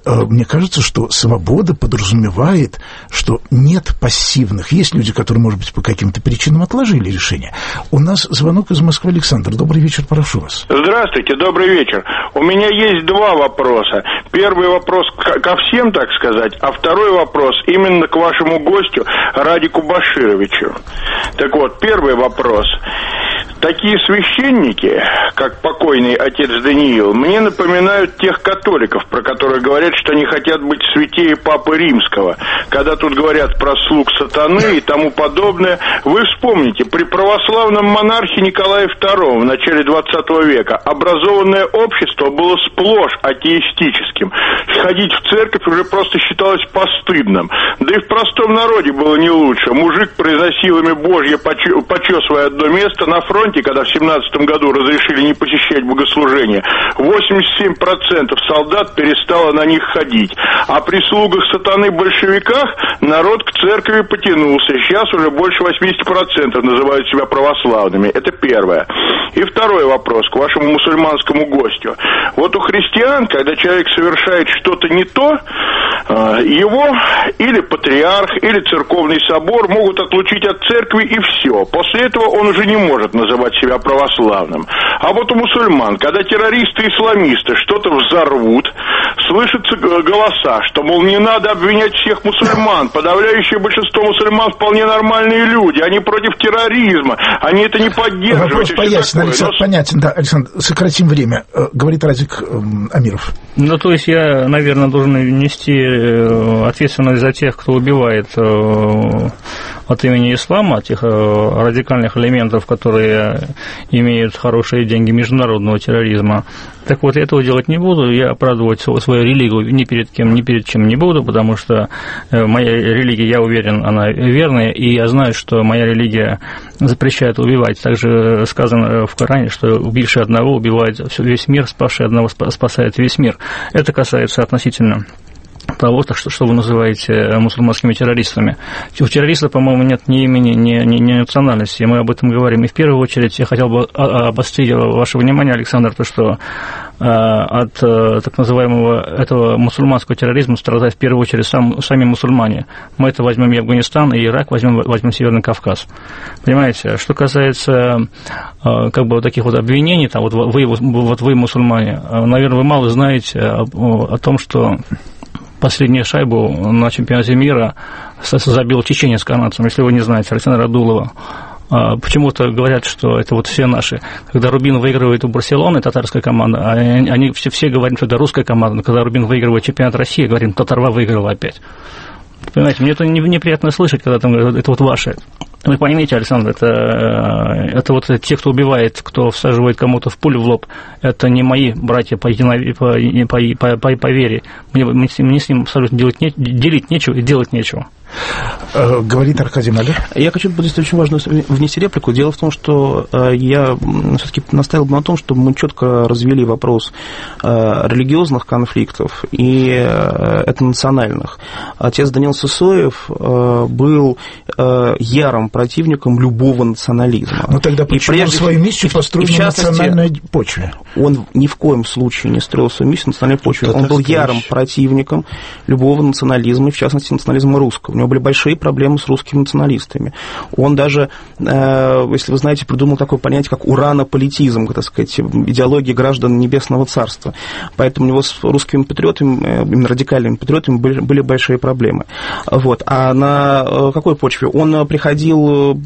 S1: мне кажется, что свобода подразумевает, что нет пассивных. Есть люди, которые, может быть, по каким-то причинам отложили решение. У нас звонок из Москвы. Александр, добрый вечер, прошу вас.
S9: Здравствуйте, добрый вечер. У меня есть два вопроса. Первый вопрос ко всем, так сказать, а второй вопрос именно к вашему гостю Радику Башировичу. Так вот, первый вопрос. Такие священники, как покойный отец Даниил, мне напоминают тех католиков, про которых говорят, что они хотят быть святее Папы Римского. Когда тут говорят про слуг сатаны и тому подобное, вы вспомните, при православном монархе Николае втором в начале двадцатого века образованное общество было сплошь атеистическим. Ходить в церковь уже просто считалось постыдным. Да и в простом народе было не лучше. Мужик произносил имя Божье, почесывая одно место на фронте, когда в семнадцатом году разрешили не посещать богослужения, восемьдесят семь процентов солдат перестало на них ходить. А при слугах сатаны большевиках народ к церкви потянулся. Сейчас уже больше восемьдесят процентов называют себя православными. Это первое. И второй вопрос к вашему мусульманскому гостю. Вот у христиан, когда человек совершает что-то не то, его или патриарх, или церковный собор могут отлучить от церкви, и все. После этого он уже не может называть себя православным. А вот у мусульман, когда террористы-исламисты что-то взорвут, слышатся голоса, что, мол, не надо обвинять всех мусульман. Подавляющее большинство мусульман вполне нормальные люди. Они против терроризма. Они это не поддерживают.
S1: Вопрос понятен, Александр, Но... понятен. Да, Александр, сократим время. Говорит Радик Амиров.
S5: Ну, то есть я, наверное, должен нести ответственность за тех, кто убивает от имени ислама, тех радикальных элементов, которые имеют хорошие деньги международного терроризма. Так вот, я этого делать не буду, я оправдывать свою религию ни перед кем, ни перед чем не буду, потому что моя религия, я уверен, она верная, и я знаю, что моя религия запрещает убивать. Также сказано в Коране, что убивший одного убивает весь мир, спасший одного спасает весь мир. Это касается относительно того, что, что вы называете мусульманскими террористами. У террористов, по-моему, нет ни имени, ни, ни, ни национальности, мы об этом говорим. И в первую очередь я хотел бы обострить ваше внимание, Александр, то, что от так называемого этого мусульманского терроризма страдают в первую очередь сам, сами мусульмане. Мы это возьмем и Афганистан, и Ирак, возьмем, возьмем Северный Кавказ. Понимаете, что касается как бы вот таких вот обвинений, там, вот вы, вот вы мусульмане, наверное, вы мало знаете о, о том, что последнюю шайбу на чемпионате мира забил чеченец канадцам, если вы не знаете, Александра Абдулова. Почему-то говорят, что это вот все наши. Когда Рубин выигрывает у Барселоны, татарская команда, они все, все говорят, что это русская команда, но когда Рубин выигрывает чемпионат России, говорим, Татарва выиграла опять. Понимаете, мне это неприятно слышать, когда там говорят, это вот ваши. Вы поймите, Александр, это, это вот те, кто убивает, кто всаживает кому-то в пулю в лоб, это не мои братья по, по, по, по, по вере. Мне, мне, мне с ним абсолютно делать не, делить нечего и делать нечего.
S1: Говорит Аркадий Малер.
S2: Я хочу здесь очень важно внести реплику. Дело в том, что я все-таки настаивал на том, чтобы мы четко развели вопрос религиозных конфликтов и этнонациональных. Отец Даниил Сысоев был ярым противником любого национализма.
S1: Но тогда почему и прежде, он свою миссию построил на национальной почве?
S2: Он ни в коем случае не строил свою миссию на национальной почве. Что он был ярым вещь? противником любого национализма, и в частности национализма русского. У него были большие проблемы с русскими националистами. Он даже, если вы знаете, придумал такое понятие, как уранополитизм, так сказать, идеология граждан Небесного Царства. Поэтому у него с русскими патриотами, именно радикальными патриотами, были, были большие проблемы. Вот. А на какой почве? Он приходил,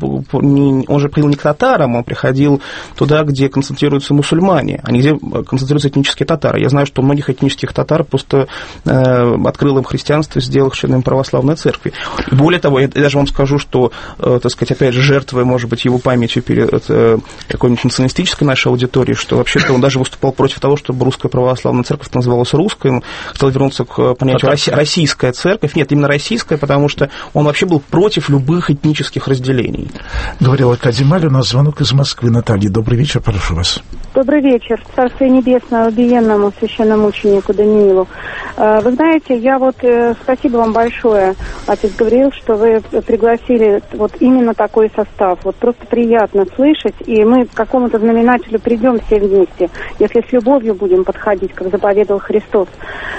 S2: он же приходил не к татарам, он приходил туда, где концентрируются мусульмане, а не где концентрируются этнические татары. Я знаю, что у многих этнических татар просто открыл им христианство, сделал их членами православной церкви. И более того, я даже вам скажу, что, так сказать, опять же, жертвой, может быть, его памятью перед какой-нибудь националистической нашей аудиторией, что вообще-то он даже выступал против того, чтобы русская православная церковь называлась русской, он хотел вернуться к понятию Россия, российская церковь. Нет, именно российская, потому что он вообще был против любых этнических разделений.
S1: Говорил Аркадий Малер, у нас звонок из Москвы. Наталья, добрый вечер, прошу вас.
S10: Добрый вечер. Царствие небесное убиенному священномученику Даниилу. Вы знаете, я вот, спасибо вам большое, отец Гавриил, что вы пригласили вот именно такой состав. Вот просто приятно слышать, и мы к какому-то знаменателю придем все вместе, если с любовью будем подходить, как заповедовал Христос.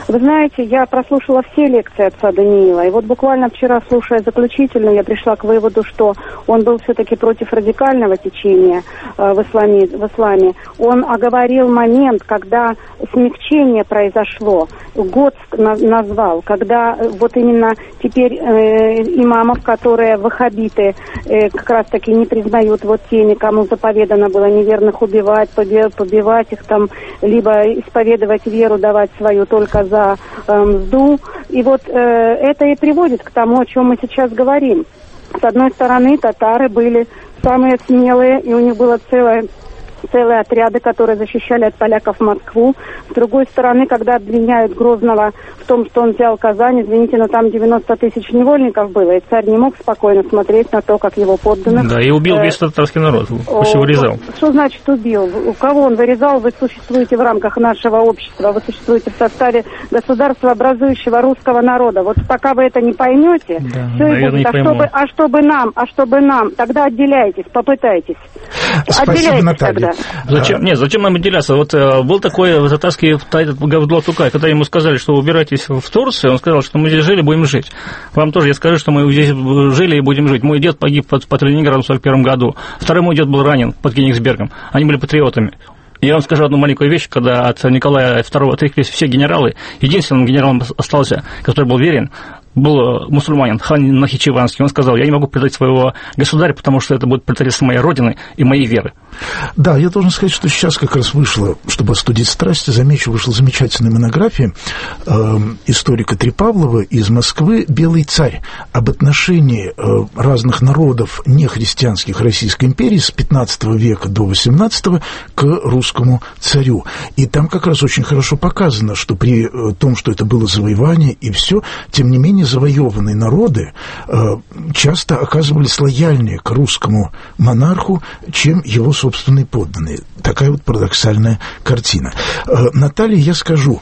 S10: Вы знаете, я прослушала все лекции отца Даниила, и вот буквально вчера, слушая заключительную, я пришла к выводу, что он был все-таки против радикального течения э, в, исламе, в исламе. Он оговорил момент, когда смягчение произошло, год на, назвал, когда э, вот именно теперь э, имамов, которые ваххабиты, э, как раз-таки не признают вот теми, кому заповедано было неверных убивать, побивать их там, либо исповедовать веру, давать свою только за э, мзду. И вот э, это и приводит к тому, о чем мы сейчас говорим. С одной стороны, татары были самые смелые, и у них было целое... целые отряды, которые защищали от поляков Москву. С другой стороны, когда обвиняют Грозного в том, что он взял Казань, извините, но там девяносто тысяч невольников было, и царь не мог спокойно смотреть на то, как его подданных...
S5: Да, и убил весь татарский народ, пусть вырезал.
S10: Что значит убил? У кого он вырезал? Вы существуете в рамках нашего общества, вы существуете в составе государства, образующего русского народа. Вот пока вы это не поймете, да, все и будет. А чтобы, а чтобы нам, а чтобы нам, тогда отделяйтесь, попытайтесь.
S1: Спасибо,
S10: отделяйтесь
S1: Наталья.
S10: тогда.
S5: Зачем? Нет, зачем нам отделяться? Вот э, был такой татарский Гавдулла Тукай, когда ему сказали, что убирайтесь в Турцию, он сказал, что мы здесь жили, будем жить. Вам тоже я скажу, что мы здесь жили и будем жить. Мой дед погиб под, под Ленинградом в сорок первом году, второй мой дед был ранен под Кенигсбергом. Они были патриотами. Я вам скажу одну маленькую вещь, когда от Николая второго отреклись все генералы, единственным генералом остался, который был верен, был мусульманин, хан Нахичеванский. Он сказал, я не могу предать своего государя, потому что это будет предательство моей родины и моей веры.
S1: Да, я должен сказать, что сейчас как раз вышло, чтобы остудить страсти, замечу, вышла замечательная монография э, историка Трепавлова из Москвы «Белый царь» об отношении э, разных народов нехристианских Российской империи с пятнадцатого века до восемнадцатого к русскому царю. И там как раз очень хорошо показано, что при э, том, что это было завоевание и все, тем не менее завоеванные народы э, часто оказывались лояльнее к русскому монарху, чем его собственные подданные. Такая вот парадоксальная картина. Э, Наталья, я скажу,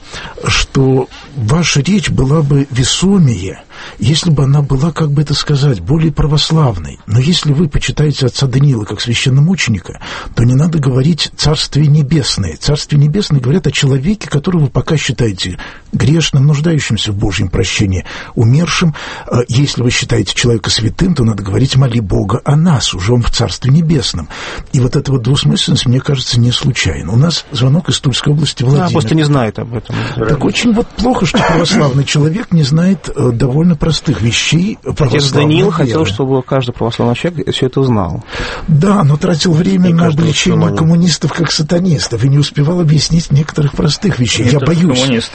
S1: что ваша речь была бы весомее, если бы она была, как бы это сказать, более православной. Но если вы почитаете отца Даниила как священномученика, то не надо говорить «царствие небесное». «Царствие небесное» говорят о человеке, которого вы пока считаете грешным, нуждающимся в Божьем прощении, умершим. Если вы считаете человека святым, то надо говорить «моли Бога о нас», уже он в Царстве Небесном. И вот эта вот двусмысленность, мне кажется, не случайна. У нас звонок из Тульской области, Владимир.
S2: Да, просто не знает об этом.
S1: Так очень вот плохо, что православный человек не знает довольно простых вещей православной
S2: Отец Даниил
S1: веры.
S2: хотел, чтобы каждый православный человек все это знал.
S1: Да, но тратил время и на обличение коммунистов как сатанистов и не успевал объяснить некоторых простых вещей. Я боюсь. Коммунистов.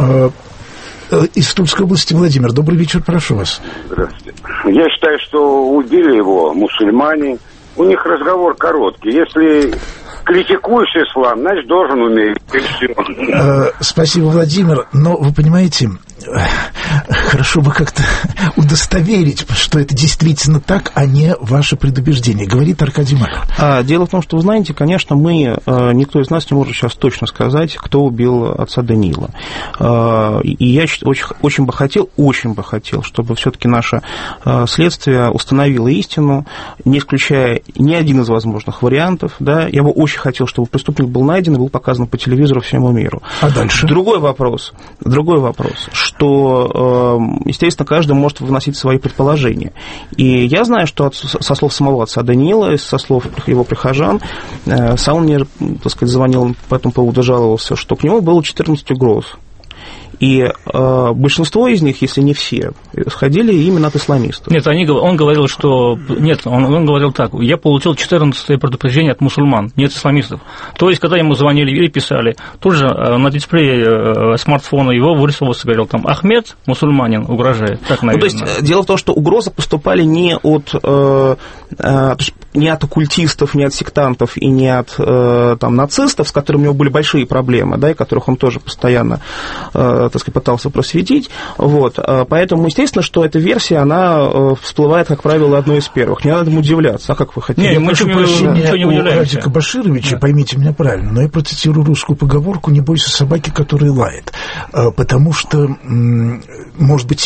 S1: Из Тульской области Владимир. Добрый вечер, прошу вас.
S11: Здравствуйте. Я считаю, что убили его мусульмане. У них разговор короткий. Если критикуешь ислам, значит, должен уметь.
S1: Спасибо, Владимир. Но вы понимаете, хорошо бы как-то удостоверить, что это действительно так, а не ваше предубеждение, говорит Аркадий Марков.
S2: А, дело в том, что, вы знаете, конечно, мы, никто из нас не может сейчас точно сказать, кто убил отца Даниила. И я очень, очень бы хотел, очень бы хотел, чтобы все-таки наше следствие установило истину, не исключая ни один из возможных вариантов. Да? Я бы очень хотел, чтобы преступник был найден и был показан по телевизору всему миру.
S1: А дальше?
S2: Другой вопрос, другой вопрос, что, естественно, каждый может выносить свои предположения. И я знаю, что от, со слов самого отца Даниила, со слов его прихожан, сам он мне, так сказать, звонил по этому поводу, жаловался, что к нему было четырнадцать угроз. И э, большинство из них, если не все, исходили именно от исламистов.
S5: Нет, они, он говорил, что... Нет, он, он говорил так. Я получил четырнадцатое предупреждение от мусульман, не от исламистов. То есть, когда ему звонили или писали, тут же на дисплее смартфона его вырисовывался, говорил там, Ахмед, мусульманин, угрожает. Так, наверное.
S2: Ну, то есть, дело в том, что угрозы поступали не от, э, э, не от оккультистов, не от сектантов и не от э, там, нацистов, с которыми у него были большие проблемы, да, и которых он тоже постоянно... Э, так сказать, пытался просветить. Вот. Поэтому, естественно, что эта версия, она всплывает, как правило, одной из первых. Не надо ему удивляться. А как вы хотите?
S1: Я прошу прощения у Радика Башировича, да. Поймите меня правильно, но я процитирую русскую поговорку «Не бойся собаки, которая лает». Потому что, может быть, именно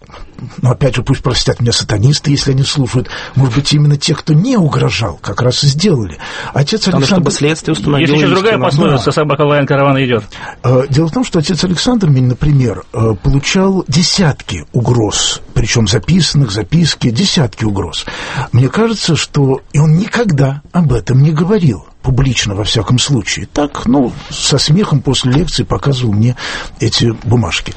S1: ну, опять же, пусть простят меня сатанисты, если они слушают, может быть, именно те, кто не угрожал, как раз и сделали. Отец Александр...
S2: Чтобы следствие установило...
S5: Есть еще другая пословица, да. Собака лает, караван идет.
S1: Дело в том, что отец Александр, например, получал десятки угроз, причем записанных, записки, десятки угроз. Мне кажется, что... И он никогда об этом не говорил. Публично, во всяком случае. Так, ну, со смехом после лекции показывал мне эти бумажки.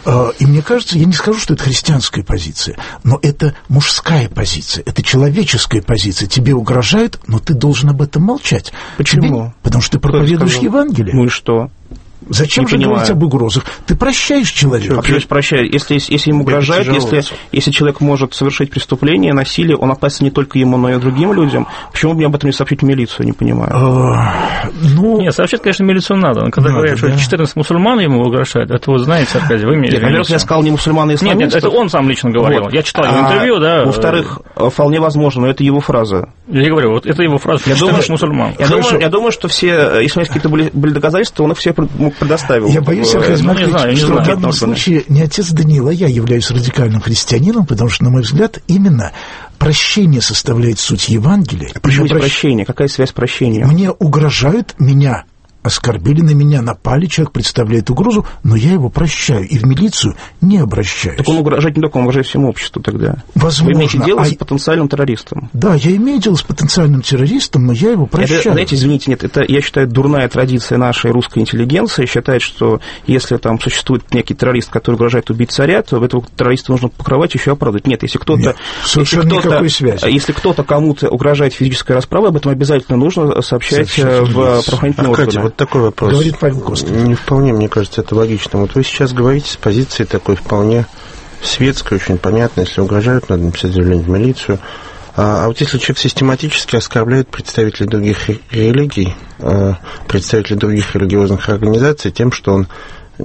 S1: И мне кажется, я не скажу, что это христианская позиция, но это мужская позиция, это человеческая позиция. Тебе угрожают, но ты должен об этом молчать.
S2: Почему?
S1: Тебе... Потому что ты проповедуешь Евангелие.
S2: Ну и что?
S1: Зачем
S2: не
S1: же
S2: понимаю.
S1: говорить об угрозах? Ты прощаешь человека.
S2: А почему прощаю? Если, если ему угрожают, если, если человек может совершить преступление, насилие, он опасен не только ему, но и другим людям. Почему мне об этом не сообщить в милицию, не понимаю.
S1: А, ну...
S5: Нет, сообщить, конечно, милицию надо. Когда надо, говорят, да. что четырнадцать мусульман ему угрожают, это вот знаете, Аркадий, вы имели.
S2: Нет, я сказал не мусульман, а исламисты.
S5: Нет, нет, это он сам лично говорил. Вот. Я читал его интервью,
S2: а,
S5: да.
S2: Во-вторых, вполне возможно, но это его фраза.
S5: Я говорю, вот это его фраза, я думаю, мусульман.
S2: Я думаю, я думаю, что все, если какие-то были, были доказательства, он их все предоставил.
S1: Я боюсь, Аркадий Маркович,
S5: ну,
S1: что в данном случае не отец Даниил, а я являюсь радикальным христианином, потому что, на мой взгляд, именно прощение составляет суть Евангелия.
S2: Почему прощ... прощение? Какая связь прощения?
S1: Мне угрожают, меня оскорбили, на меня напали, человек представляет угрозу, но я его прощаю и в милицию не обращаюсь.
S2: Так он угрожает не только, он угрожает всему обществу тогда.
S1: Возможно.
S2: Вы имеете дело
S1: а...
S2: с потенциальным террористом.
S1: Да, я имею дело с потенциальным террористом, но я его прощаю.
S2: Это, знаете, извините, нет, это, я считаю, дурная традиция нашей русской интеллигенции считает, что если там существует некий террорист, который угрожает убить царя, то этого террориста нужно покрывать, еще оправдывать. Нет, если кто-то...
S1: Нет, совершенно
S2: если кто-то,
S1: никакой связи.
S2: Если кто-то кому-то угрожает физической расправой, об этом обязательно нужно сообщать совершенно в правоохранительные органы.
S3: Вот такой вопрос.
S1: Говорит Павел Костов.
S3: Не вполне, мне кажется, это логично. Вот вы сейчас говорите с позиции такой вполне светской, очень понятной. Если угрожают, надо написать заявление в милицию. А, а вот если человек систематически оскорбляет представителей других религий, представителей других религиозных организаций тем, что он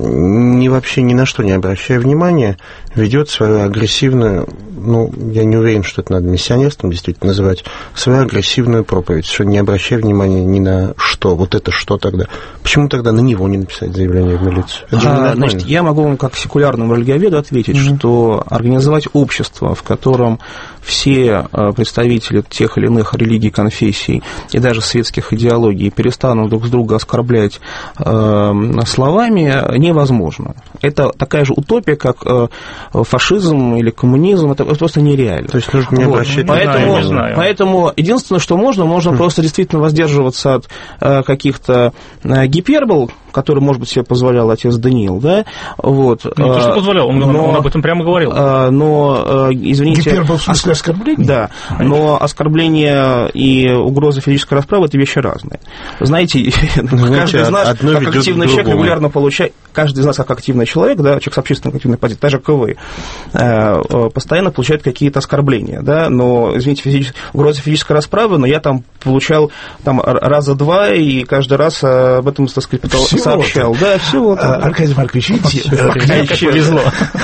S3: ни вообще ни на что не обращая внимания, ведет свою агрессивную, ну, я не уверен, что это надо миссионерством действительно называть, свою агрессивную проповедь, что не обращая внимания ни на что, вот это что тогда? Почему тогда на него не написать заявление в милицию? Это
S2: а, значит, я могу вам как секулярному религиоведу ответить, mm-hmm. что организовать общество, в котором все представители тех или иных религий, конфессий и даже светских идеологий перестанут друг с друга оскорблять э, словами, невозможно. Это такая же утопия, как э, фашизм или коммунизм, это просто нереально.
S3: То есть нужно не обращать
S2: вот. Поэтому,
S5: не знаю.
S2: поэтому единственное, что можно, можно mm. просто действительно воздерживаться от э, каких-то э, гипербол, которые, может быть, себе позволял отец Даниил, да, вот.
S5: Ну, то, что позволял, он, но, он об этом прямо говорил.
S2: Но, извините...
S1: Гипербол в смысле оскорбления?
S2: Да, но оскорбление и угроза физической расправы – это вещи разные. Знаете, ну, каждый из нас, как активный человек, регулярно получает, каждый из нас, как активный человек, да, человек с общественной активной позицией, даже как вы, постоянно получает какие-то оскорбления, да, но, извините, физически, угроза физической расправы, но я там получал там раза два, и каждый раз об этом, так сказать, пытался сообщал. Да, всего.
S1: Аркадий Маркович, видите,
S5: как повезло.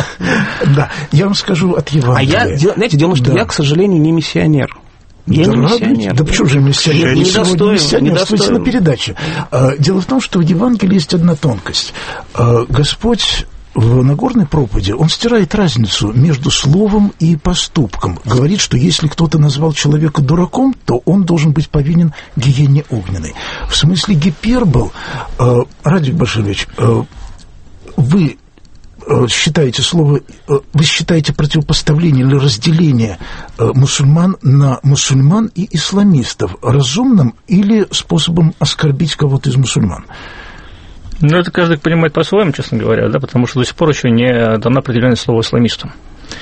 S1: Да, я вам скажу от Евангелия.
S2: А я, знаете, дело в том, что я, к сожалению, не миссионер. Я
S1: да
S2: не миссионер.
S1: Да почему же миссионер? Вы сегодня миссионерствуете на передаче. Дело в том, что в Евангелии есть одна тонкость. Господь в Нагорной проповеди он стирает разницу между словом и поступком. Говорит, что если кто-то назвал человека дураком, то он должен быть повинен гиене огненной. В смысле гипербол, э, Радик Баширович, э, вы э, считаете слово, э, вы считаете противопоставление или разделение э, мусульман на мусульман и исламистов разумным или способом оскорбить кого-то из мусульман?
S5: Ну, это каждый понимает по-своему, честно говоря, да, потому что до сих пор еще не дано определенное слово исламистам.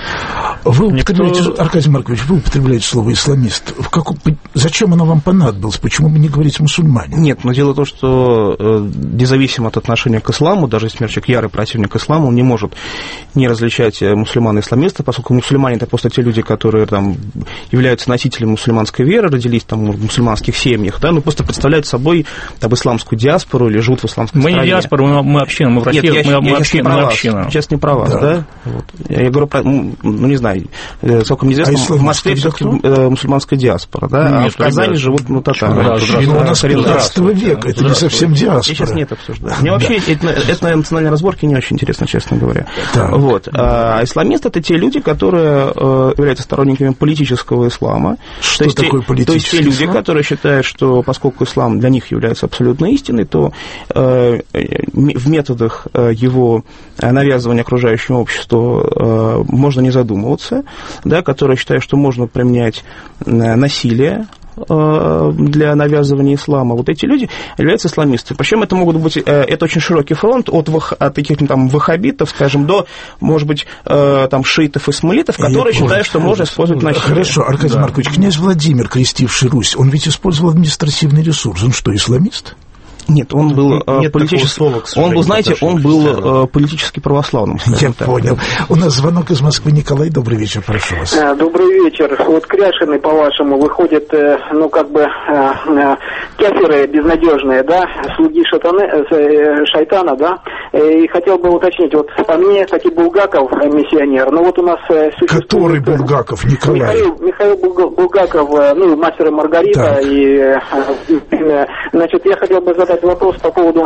S1: Вы употребляете, Никто... Аркадий Маркович, вы употребляете слово «исламист». В каком... Зачем оно вам понадобилось? Почему бы не говорить «мусульмане»?
S2: Нет, но дело в том, что э, независимо от отношения к исламу, даже если человек ярый противник ислама, он не может не различать мусульман и исламистов, поскольку мусульмане – это просто те люди, которые там, являются носителями мусульманской веры, родились там, в мусульманских семьях, да, ну, просто представляют собой там, исламскую диаспору или живут в исламской
S5: мы
S2: стране.
S5: Мы не диаспора, мы, мы община, мы в России,
S2: Нет, я,
S5: мы,
S2: я,
S5: мы
S2: я
S5: община,
S2: не
S5: мы
S2: про
S5: община.
S2: Сейчас не про вас, да? да? Вот. Я говорю про, ну, не знаю, знаю, целком известно, а в Москве все-таки мусульманская диаспора, да,
S7: нет,
S2: а в Казани живут, ну, татары.
S1: Да, ну, у нас пятнадцатого века, это не совсем диаспора.
S2: Сейчас нет обсуждения. Мне вообще этно-национальные разборки не очень интересно, честно говоря.
S1: Да.
S2: Вот. А исламисты — это те люди, которые являются сторонниками политического ислама.
S1: Что
S2: то есть
S1: такое
S2: те,
S1: политический
S2: То есть те люди,
S1: ислам?
S2: которые считают, что поскольку ислам для них является абсолютной истиной, то э, в методах его навязывания окружающему обществу э, можно не задумываться, да, которые считают, что можно применять насилие для навязывания ислама. Вот эти люди являются исламистами. Причем это могут быть, это очень широкий фронт от, от таких там ваххабитов, скажем, до, может быть, там шиитов и смалитов, которые Я считают, что можно использовать насилие.
S1: Хорошо, Аркадий да. Маркович, князь Владимир, крестивший Русь, он ведь использовал административный ресурс. Он что, исламист?
S2: Нет, он был нет политически, слова, он был, знаете, он был политически православным.
S1: Я так. понял. У нас звонок из Москвы. Николай, добрый вечер, прошу вас.
S12: Добрый вечер. Вот Кряшины, по-вашему, выходят, ну, как бы, кафиры безнадежные, да, слуги шатаны, шайтана, да, и хотел бы уточнить, вот по мне, кстати, Булгаков миссионер, но вот у нас существует...
S1: Который Булгаков, Николай?
S12: Михаил, Михаил Булгаков, ну, «Мастер и Маргарита», так. и, значит, я хотел бы задать вопрос по поводу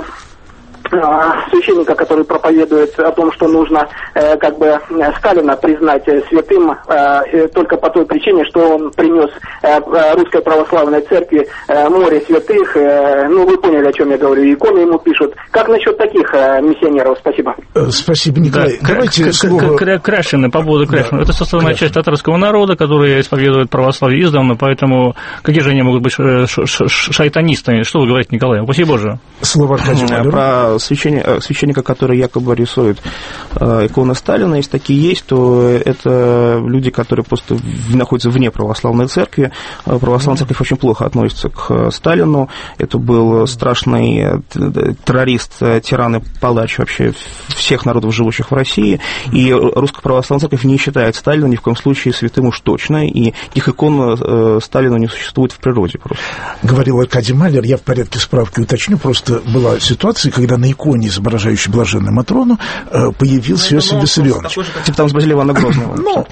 S12: священника, который проповедует о том, что нужно э, как бы Сталина признать святым э, только по той причине, что он принес э, русской православной церкви э, море святых. Э, ну, вы поняли, о чем я говорю. Иконы ему пишут. Как насчет таких э, миссионеров? Спасибо.
S1: Спасибо, Николай.
S5: Да,
S1: Давайте слово...
S5: Кряшины, по поводу Кряшина.
S1: Да.
S5: Это составная Кряшин. часть татарского народа, который исповедует православие издавна, поэтому какие же они могут быть шайтанистами? Что вы говорите, Николай? Упаси Боже.
S1: Слово Аркадию.
S2: Про священника, священника, который якобы рисует э, иконы Сталина, если такие есть, то это люди, которые просто находятся вне православной церкви. Православная церковь очень плохо относится к Сталину. Это был страшный террорист, тиран и палач вообще всех народов, живущих в России. И Русская православная церковь не считает Сталина ни в коем случае святым уж точно. И их икон э, Сталина не существует в природе просто.
S1: Говорил Аркадий Малер, я в порядке справки уточню, просто была ситуация, когда на иконе, изображающей блаженную Матрону, появился Иосиф Виссарионович.
S2: Типа там с Базилия Ивана Грозного.
S1: Ну,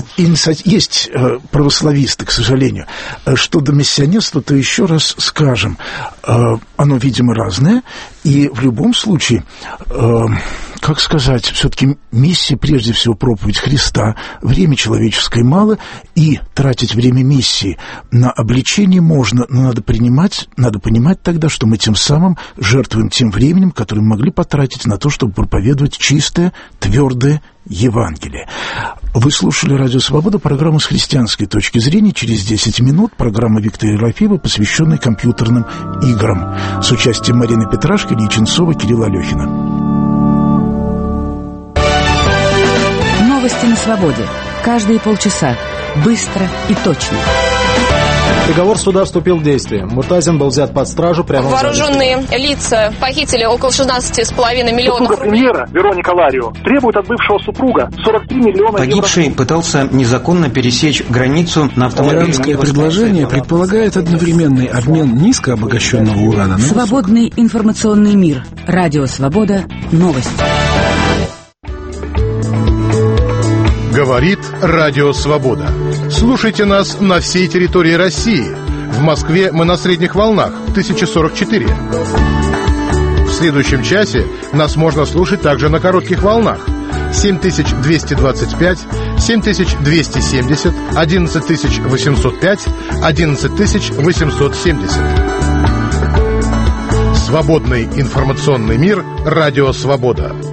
S1: есть православисты, к сожалению. Что до миссионерства, то еще раз скажем, оно, видимо, разное, и в любом случае, как сказать, все-таки миссия, прежде всего, проповедь Христа, время человеческое мало, и тратить время миссии на обличение можно, но надо принимать, надо понимать тогда, что мы тем самым жертвуем тем временем, которое мы могли потратить на то, чтобы проповедовать чистое, твердое Евангелие. Вы слушали «Радио Свобода», программу с христианской точки зрения. Через десять минут программа Виктора Ерофеева, посвященная компьютерным играм, с участием Марины Петрашко, Ильи Ченцова, Кирилла Алехина.
S4: Новости на свободе. Каждые полчаса. Быстро и точно.
S13: Приговор суда вступил в действие. Муртазин был взят под стражу прямо в зале.
S14: Вооруженные лица похитили около шестнадцати с половиной миллионов
S15: Супруга
S14: рублей.
S15: премьера Вероника Ларио требует от бывшего супруга сорок три миллиона
S16: Погибший
S15: евро.
S16: пытался незаконно пересечь границу на автомобиле.
S7: Иранское предложение предполагает одновременный обмен низкообогащенного урана на
S4: Свободный информационный мир. Радио Свобода. Новости.
S17: Говорит Радио Свобода. Слушайте нас на всей территории России. В Москве мы на средних волнах тысяча сорок четыре. В следующем часе нас можно слушать также на коротких волнах семь тысяч двести двадцать пять, семь тысяч двести семьдесят, одиннадцать тысяч восемьсот пять, одиннадцать тысяч восемьсот семьдесят. Свободный информационный мир. Радио Свобода.